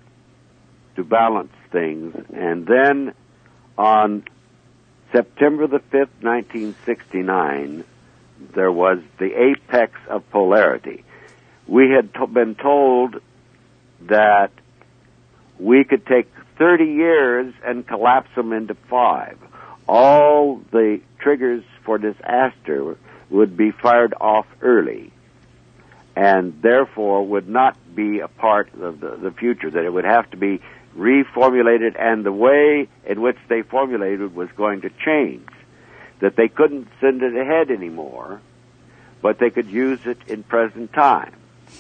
to balance things, and then on September the fifth, nineteen sixty-nine, there was the apex of polarity. We had to- been told that we could take thirty years and collapse them into five. All the triggers for disaster would be fired off early, and therefore would not be a part of the, the future, that it would have to be reformulated, and the way in which they formulated was going to change, that they couldn't send it ahead anymore, but they could use it in present time.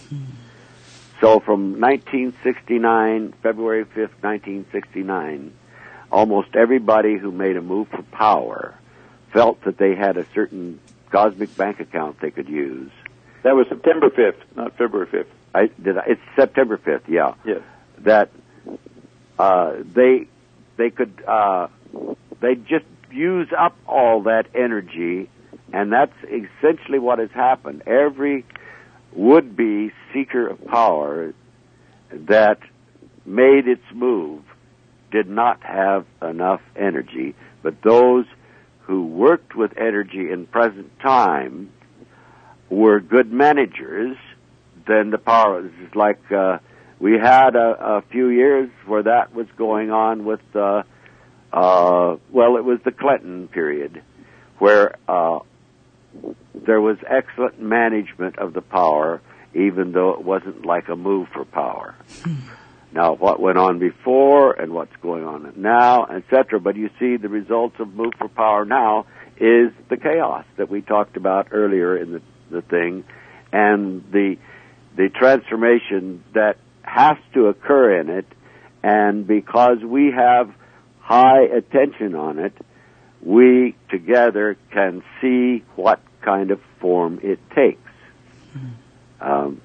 So from nineteen sixty-nine, February fifth, nineteen sixty-nine, almost everybody who made a move for power felt that they had a certain cosmic bank account they could use. That was September fifth, not February fifth. I, did I, it's September fifth, yeah. Yes. That uh, they they could uh, they just use up all that energy, and that's essentially what has happened. Every would-be seeker of power that made its move did not have enough energy, but those who worked with energy in present time were good managers. Then the power is like uh, we had a, a few years where that was going on with uh, uh, well, it was the Clinton period, where uh, there was excellent management of the power, even though it wasn't like a move for power. Hmm. Now, what went on before and what's going on now, et cetera. But you see, the results of move for power now is the chaos that we talked about earlier in the, the thing, and the the transformation that has to occur in it. And because we have high attention on it, we together can see what kind of form it takes. Um,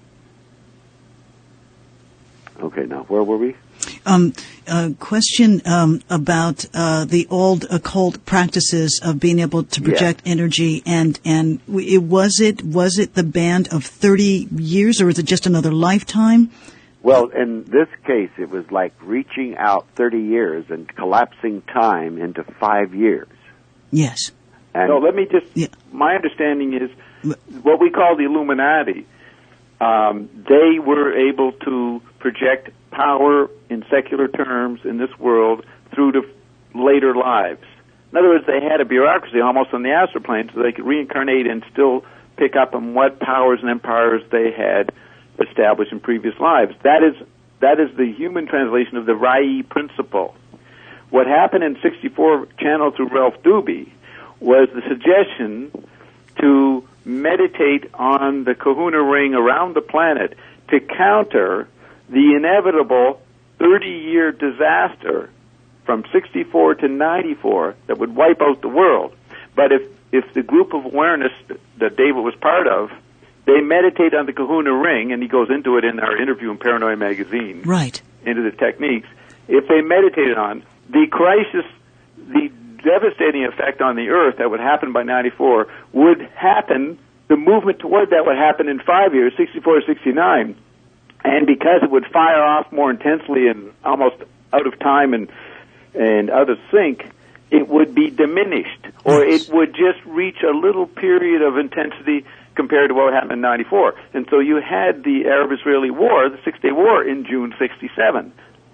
okay, now where were we? Um, a question um, about uh, the old occult practices of being able to project yeah. energy, and and it, was it was it the band of thirty years, or was it just another lifetime? Well, in this case, it was like reaching out thirty years and collapsing time into five years. Yes. And so let me just, yeah. my understanding is what we call the Illuminati, um, they were able to project power in secular terms in this world through to later lives. In other words, they had a bureaucracy almost on the astral plane, so they could reincarnate and still pick up on what powers and empires they had established in previous lives. That is that is the human translation of the Rai principle. What happened in sixty-four, channeled through Ralph Doobie, was the suggestion to meditate on the Kahuna Ring around the planet to counter the inevitable thirty-year disaster from sixty-four to ninety-four that would wipe out the world. But if, if the group of awareness that David was part of, they meditate on the Kahuna Ring, and he goes into it in our interview in Paranoia Magazine, right, into the techniques. If they meditated on the crisis, the devastating effect on the Earth that would happen by ninety-four would happen, the movement toward that would happen in five years, sixty-four to sixty-nine. And because it would fire off more intensely and almost out of time and and out of sync, it would be diminished, or it would just reach a little period of intensity compared to what happened in ninety-four. And so you had the Arab-Israeli War, the Six-Day War, in June sixty-seven.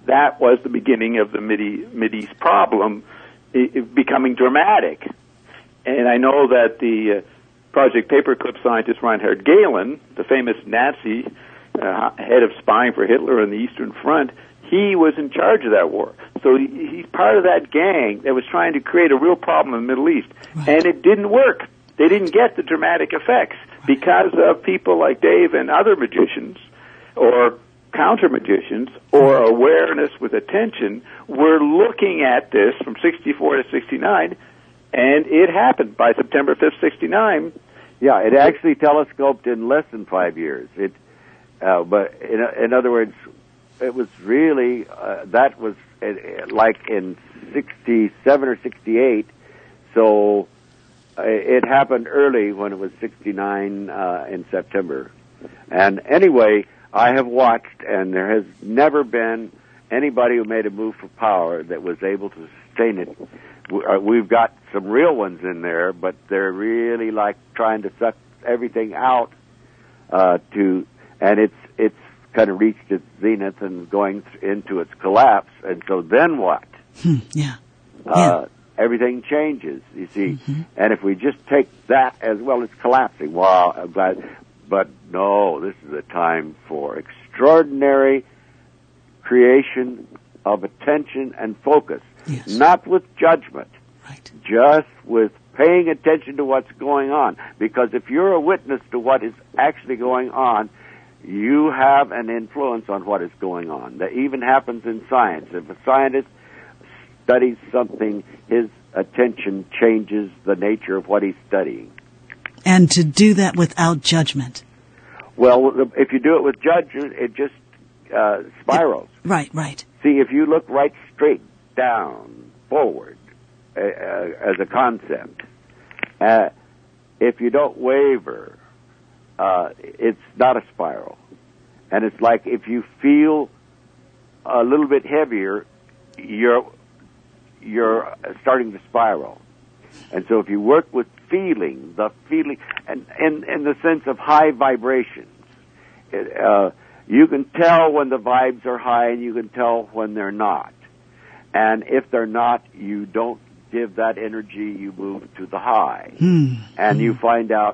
that was the beginning of the Midi, Mideast problem it, it becoming dramatic. And I know that the uh, Project Paperclip scientist Reinhard Gehlen, the famous Nazi uh, head of spying for Hitler on the Eastern Front, he was in charge of that war. So he, he's part of that gang that was trying to create a real problem in the Middle East. Right. And it didn't work. They didn't get the dramatic effects right. because of people like Dave and other magicians or counter-magicians or awareness with attention were looking at this from sixty-four to sixty-nine, and it happened by September fifth, sixty-nine. Yeah, it actually telescoped in less than five years. It, uh, but in, in other words, it was really, uh, that was uh, like in sixty-seven or sixty-eight, so uh, it happened early when it was sixty-nine uh, in September. And anyway, I have watched, and there has never been anybody who made a move for power that was able to sustain it. We've got some real ones in there, but they're really like trying to suck everything out uh, to, and it's it's kind of reached its zenith and going into its collapse. And so then what? Hmm, yeah. Uh, yeah. Everything changes, you see. Mm-hmm. And if we just take that as well as collapsing, well, I'm glad. But no, this is a time for extraordinary creation of attention and focus. Yes. Not with judgment, right. just with paying attention to what's going on. Because if you're a witness to what is actually going on, you have an influence on what is going on. That even happens in science. If a scientist studies something, his attention changes the nature of what he's studying. And to do that without judgment. Well, if you do it with judgment, it just uh, spirals. It, right, right. See, if you look right straight down, forward, uh, uh, as a concept, uh, if you don't waver, uh, it's not a spiral. And it's like if you feel a little bit heavier, you're you're starting to spiral. And so if you work with feeling, the feeling, and in, in the sense of high vibrations, it, uh, you can tell when the vibes are high and you can tell when they're not. And if they're not, you don't give that energy, you move to the high. Hmm. And hmm. you find out,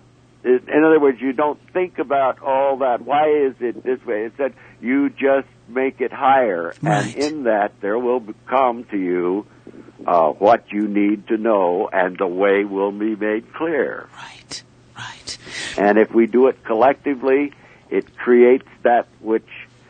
in other words, you don't think about all that. Why is it this way? Instead, you just make it higher. Right. And in that, there will come to you uh, what you need to know, and the way will be made clear. Right, right. And if we do it collectively, it creates that which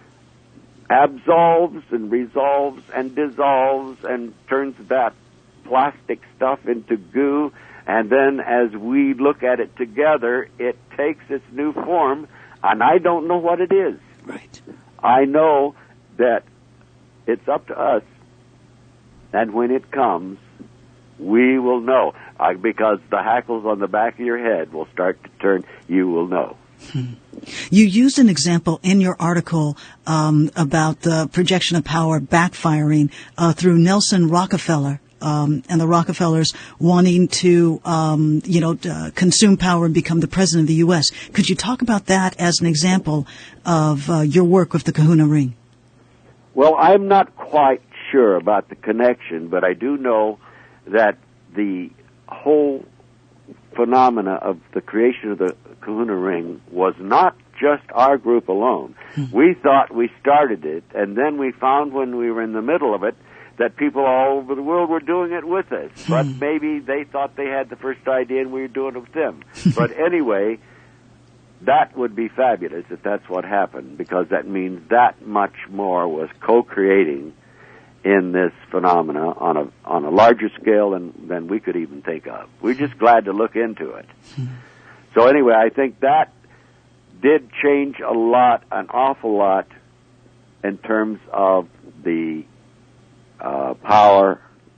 absolves and resolves and dissolves and turns that plastic stuff into goo. And then as we look at it together, it takes its new form, and I don't know what it is. Right. I know that it's up to us, and when it comes, we will know, uh, because the hackles on the back of your head will start to turn. You will know. Hmm. You used an example in your article um, about the projection of power backfiring uh, through Nelson Rockefeller. Um, and the Rockefellers wanting to, um, you know, uh, consume power and become the president of the U S. Could you talk about that as an example of uh, your work with the Kahuna Ring? Well, I'm not quite sure about the connection, but I do know that the whole phenomena of the creation of the Kahuna Ring was not just our group alone. Mm-hmm. We thought we started it, and then we found when we were in the middle of it that people all over the world were doing it with us. Hmm. But maybe they thought they had the first idea and we were doing it with them. But anyway, that would be fabulous if that's what happened, because that means that much more was co-creating in this phenomena on a on a larger scale than, than we could even think of. We're just glad to look into it. Hmm. So anyway, I think that did change a lot, an awful lot, in terms of the Uh, power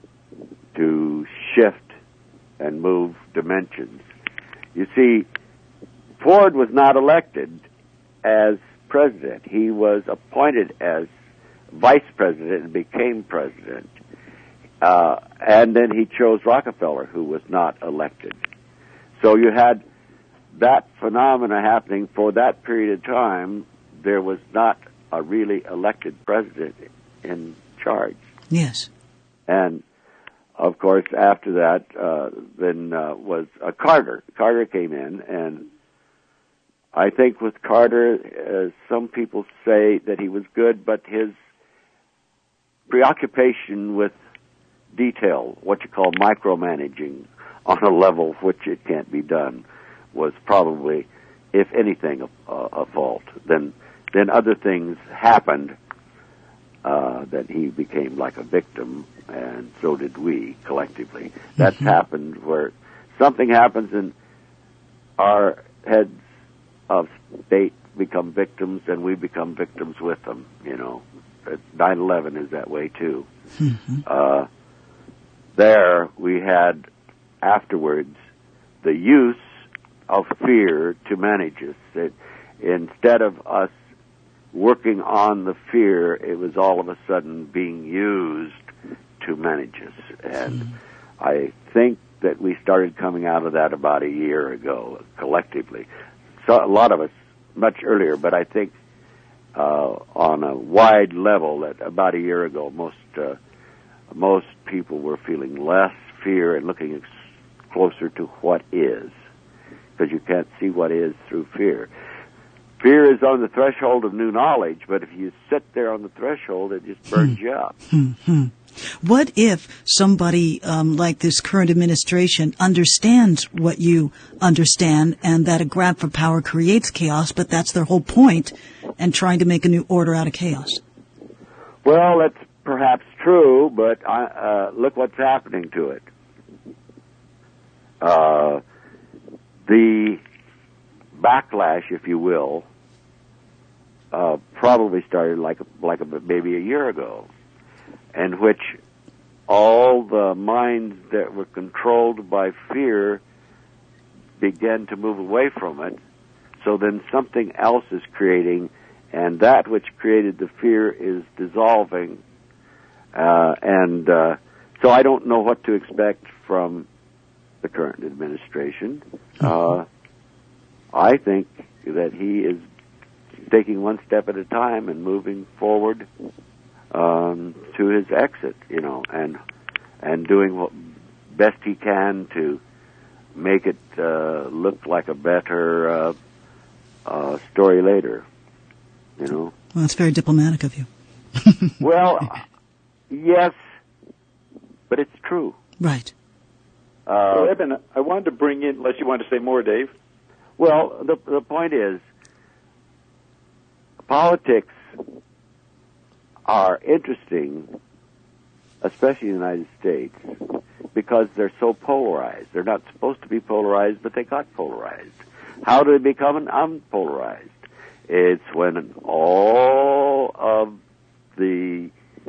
to shift and move dimensions. You see, Ford was not elected as president. He was appointed as vice president and became president. Uh, and then he chose Rockefeller, who was not elected. So you had that phenomena happening for that period of time. There was not a really elected president in charge. Yes. And, of course, after that, uh, then uh, was uh, Carter. Carter came in, and I think with Carter, uh, some people say that he was good, but his preoccupation with detail, what you call micromanaging, on a level which it can't be done, was probably, if anything, a, a fault. Then, then other things happened uh, that he became like a victim, and so did we collectively. That's mm-hmm. happened where something happens and our heads of state become victims, and we become victims with them. You know, nine eleven is that way too. Mm-hmm. Uh, there we had afterwards the use of fear to manage us. It, instead of us working on the fear, it was all of a sudden being used to manage us. And mm-hmm. I think that we started coming out of that about a year ago, collectively. So a lot of us much earlier, but I think uh, on a wide level that about a year ago, most uh, most people were feeling less fear and looking ex- closer to what is, because you can't see what is through fear. Fear is on the threshold of new knowledge, but if you sit there on the threshold, it just burns you up. Mm-hmm. What if somebody um, like this current administration understands what you understand, and that a grab for power creates chaos, but that's their whole point, and trying to make a new order out of chaos? Well, that's perhaps true, but I, uh, look what's happening to it. Uh, the backlash, if you will, uh, probably started like like a, maybe a year ago, in which all the minds that were controlled by fear began to move away from it. So then something else is creating, and that which created the fear is dissolving. Uh, and uh, so I don't know what to expect from the current administration. Uh, I think that he is taking one step at a time and moving forward um, to his exit, you know, and and doing what best he can to make it uh, look like a better uh, uh, story later, you know. Well, that's very diplomatic of you. Well, yes, but it's true. Right. Uh, well, Eben, I wanted to bring in, unless you want to say more, Dave. Well, the the point is, politics are interesting, especially in the United States, because they're so polarized. They're not supposed to be polarized, but they got polarized. How do they become unpolarized? It's when all of the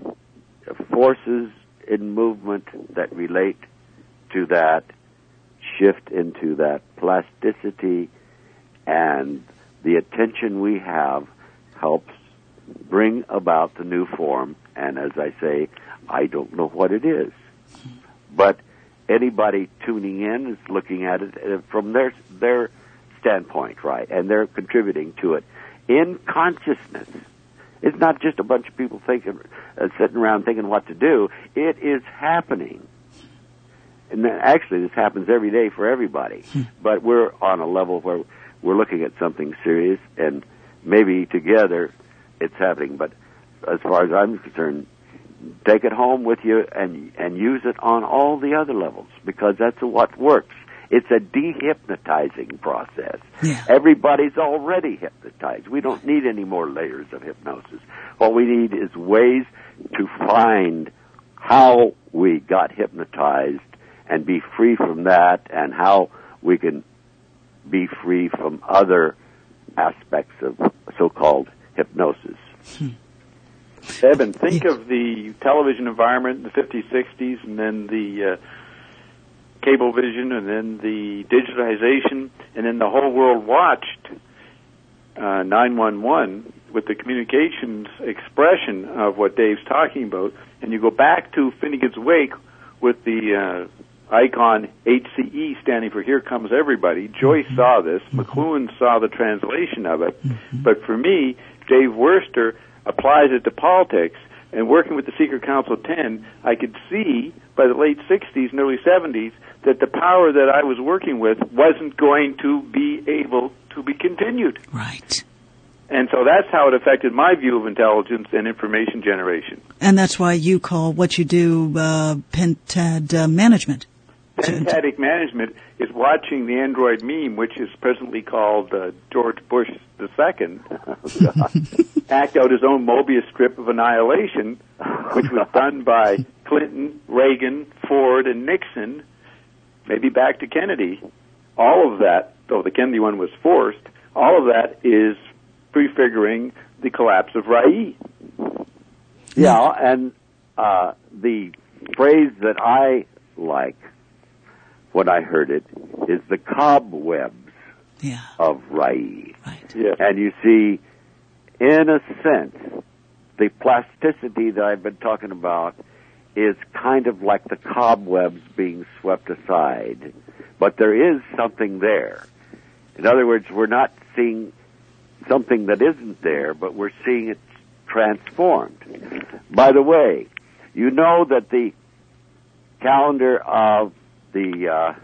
forces in movement that relate to that shift into that plasticity, and the attention we have helps bring about the new form. And as I say, I don't know what it is, but anybody tuning in is looking at it from their their standpoint, right? And they're contributing to it in consciousness. It's not just a bunch of people thinking, uh, sitting around thinking what to do. It is happening. And actually, this happens every day for everybody. Hmm. But we're on a level where we're looking at something serious, and maybe together it's happening. But as far as I'm concerned, take it home with you and and use it on all the other levels, because that's what works. It's a dehypnotizing process. Yeah. Everybody's already hypnotized. We don't need any more layers of hypnosis. What we need is ways to find how we got hypnotized and be free from that, and how we can be free from other aspects of so-called hypnosis. Hmm. Eben, think of the television environment in the fifties, sixties, and then the uh, cable vision, and then the digitization, and then the whole world watched uh, nine one one with the communications expression of what Dave's talking about, and you go back to Finnegan's Wake with the uh, icon H C E standing for Here Comes Everybody. Joyce mm-hmm. saw this. Mm-hmm. McLuhan saw the translation of it. Mm-hmm. But for me, Dave Worster applies it to politics And working with the Secret Council ten, I could see by the late sixties and early seventies that the power that I was working with wasn't going to be able to be continued. Right. And so that's how it affected my view of intelligence and information generation. And that's why you call what you do uh, pentad uh, management. Pentadic management is watching the Android meme, which is presently called uh, George Bush the Second, act out his own Mobius strip of annihilation, which was done by Clinton, Reagan, Ford, and Nixon, maybe back to Kennedy. All of that, though the Kennedy one was forced, all of that is prefiguring the collapse of Rai. Yeah, and uh, the phrase that I like when I heard it is the cobwebs yeah. of Rai. Right. Yeah. And you see, in a sense, the plasticity that I've been talking about is kind of like the cobwebs being swept aside. But there is something there. In other words, we're not seeing something that isn't there, but we're seeing it transformed. By the way, you know that the calendar of the uh,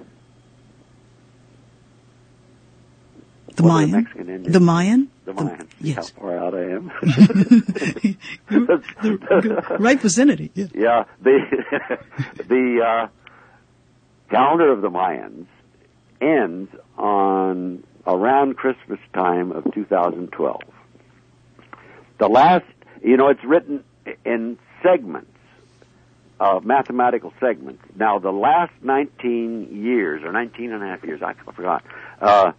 the Mayan, the Mexican Indians? the Mayan, the Mayan. Yes, how far out I am. Right vicinity. Yeah, yeah the the uh, calendar of the Mayans ends on around Christmas time of two thousand twelve. The last, you know, it's written in segments. Uh, mathematical segments. Now, the last nineteen years, or nineteen and a half years, I forgot, uh,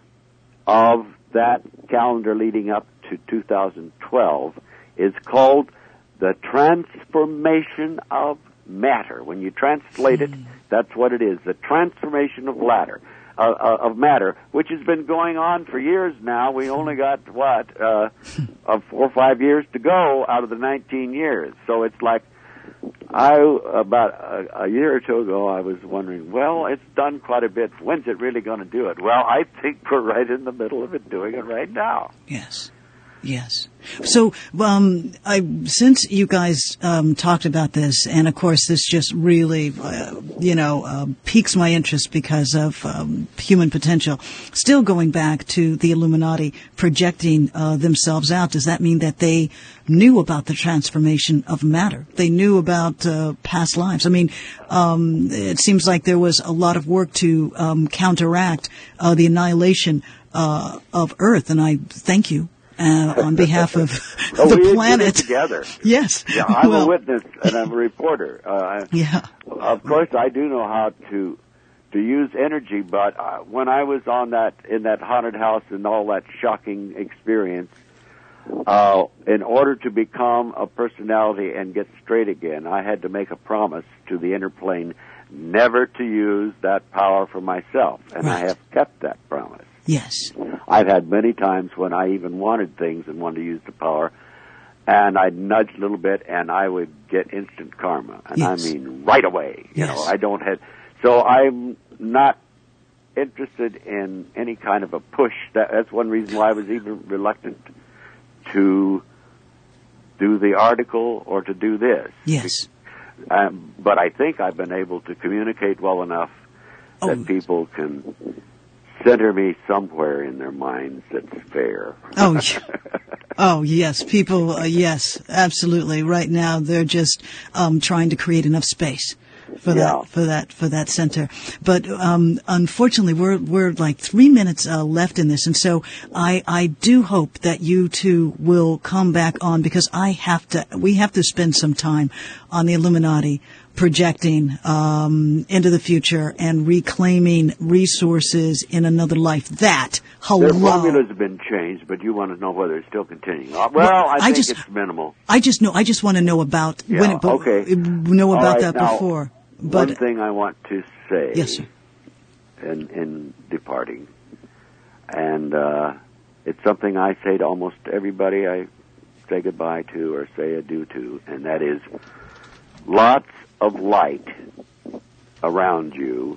of that calendar leading up to two thousand twelve is called the transformation of matter. When you translate it, that's what it is, the transformation of matter, uh, uh, of matter, which has been going on for years now. We only got, what, uh, of four or five years to go out of the nineteen years. So it's like, I, about a, a year or two ago, I was wondering, well, it's done quite a bit. When's it really going to do it? Well, I think we're right in the middle of it doing it right now. Yes. Yes. So, um, I, since you guys, um, talked about this, and of course this just really, uh, you know, uh, piques my interest because of, um, human potential. Still going back to the Illuminati projecting, uh, themselves out, does that mean that they knew about the transformation of matter? They knew about, uh, past lives? I mean, um, it seems like there was a lot of work to, um, counteract, uh, the annihilation, uh, of Earth, and I thank you. Uh, on behalf of oh, the we planet. Did it together. Yes. Yeah, I'm well, a witness and I'm a reporter. Uh, yeah. Of course, I do know how to to use energy, but uh, when I was on that in that haunted house and all that shocking experience, uh, in order to become a personality and get straight again, I had to make a promise to the inner plane never to use that power for myself, and right. I have kept that promise. Yes. I've had many times when I even wanted things and wanted to use the power, and I'd nudge a little bit, and I would get instant karma, and yes. I mean right away. You yes. know, I don't have. So I'm not interested in any kind of a push. That, that's one reason why I was even reluctant to do the article or to do this. Yes. Um, but I think I've been able to communicate well enough that oh. people can center me somewhere in their minds that's fair. Oh, oh yes, people. Uh, yes, absolutely. Right now, they're just um, trying to create enough space for yeah. that for that for that center. But um, unfortunately, we're we're like three minutes uh, left in this, and so I I do hope that you two will come back on because I have to. We have to spend some time on the Illuminati projecting um, into the future and reclaiming resources in another life. That, hello. Their formulas have been changed, but you want to know whether it's still continuing. Well, well I think I just, it's minimal. I just know. I just want to know about yeah, when it. Okay. Know about right, that now, before. But one thing I want to say. Yes, sir. In, in departing, and uh, it's something I say to almost everybody I say goodbye to or say adieu to, and that is lots of light around you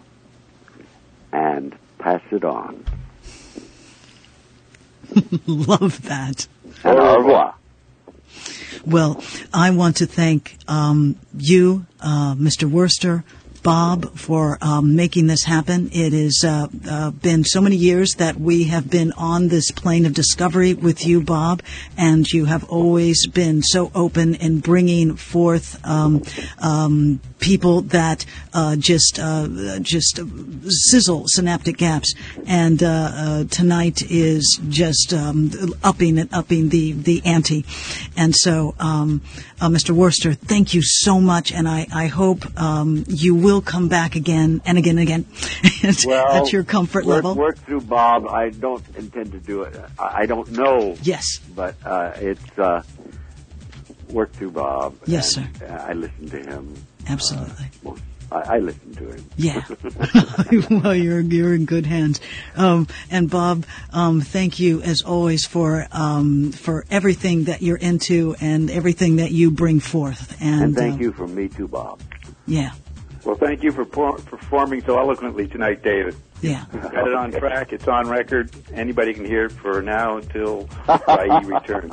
and pass it on. Love that. And au revoir. Well, I want to thank um, you, uh, Mister Worster, Bob, for um, making this happen. It has uh, uh, been so many years that we have been on this plane of discovery with you, Bob, and you have always been so open in bringing forth um, um, people that uh, just uh, just sizzle synaptic gaps. And uh, uh, tonight is just um, upping and upping the the ante. And so, um, uh, Mister Worster, thank you so much, and I I hope um, you will come back again and again and again at, well, at your comfort work, level. Work through Bob. I don't intend to do it. I, I don't know. Yes. But uh, it's uh, work through Bob. Yes, and, sir. Uh, I listen to him. Absolutely. Uh, most, I, I listen to him. Yeah. Well, you're you're in good hands. Um, and Bob, um, thank you as always for um, for everything that you're into and everything that you bring forth. And, and thank uh, you from me too, Bob. Yeah. Well, thank you for por- performing so eloquently tonight, David. Yeah. Got it on track. It's on record. Anybody can hear it for now until Y E returns.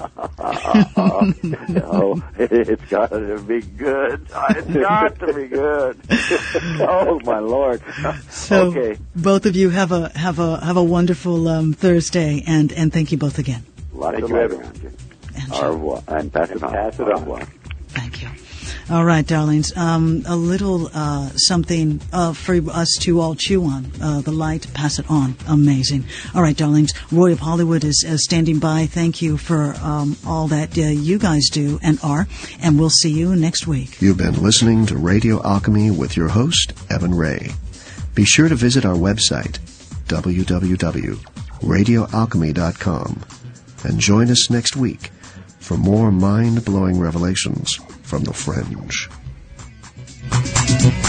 Oh, it's got to be good. It's got to be good. Oh my Lord. So okay. both of you have a have a have a wonderful um, Thursday, and and thank you both again. Lots Thank of you, love Evan. around you. And Au revoir. And pass it on. Pass it Au on. revoir. Thank you. All right, darlings. Um, a little uh, something uh, for us to all chew on. Uh, the light, pass it on. Amazing. All right, darlings. Roy of Hollywood is uh, standing by. Thank you for um, all that uh, you guys do and are, and we'll see you next week. You've been listening to Radio Alchemy with your host, Evan Ray. Be sure to visit our website, w w w dot radio alchemy dot com, and join us next week for more mind-blowing revelations from the fringe.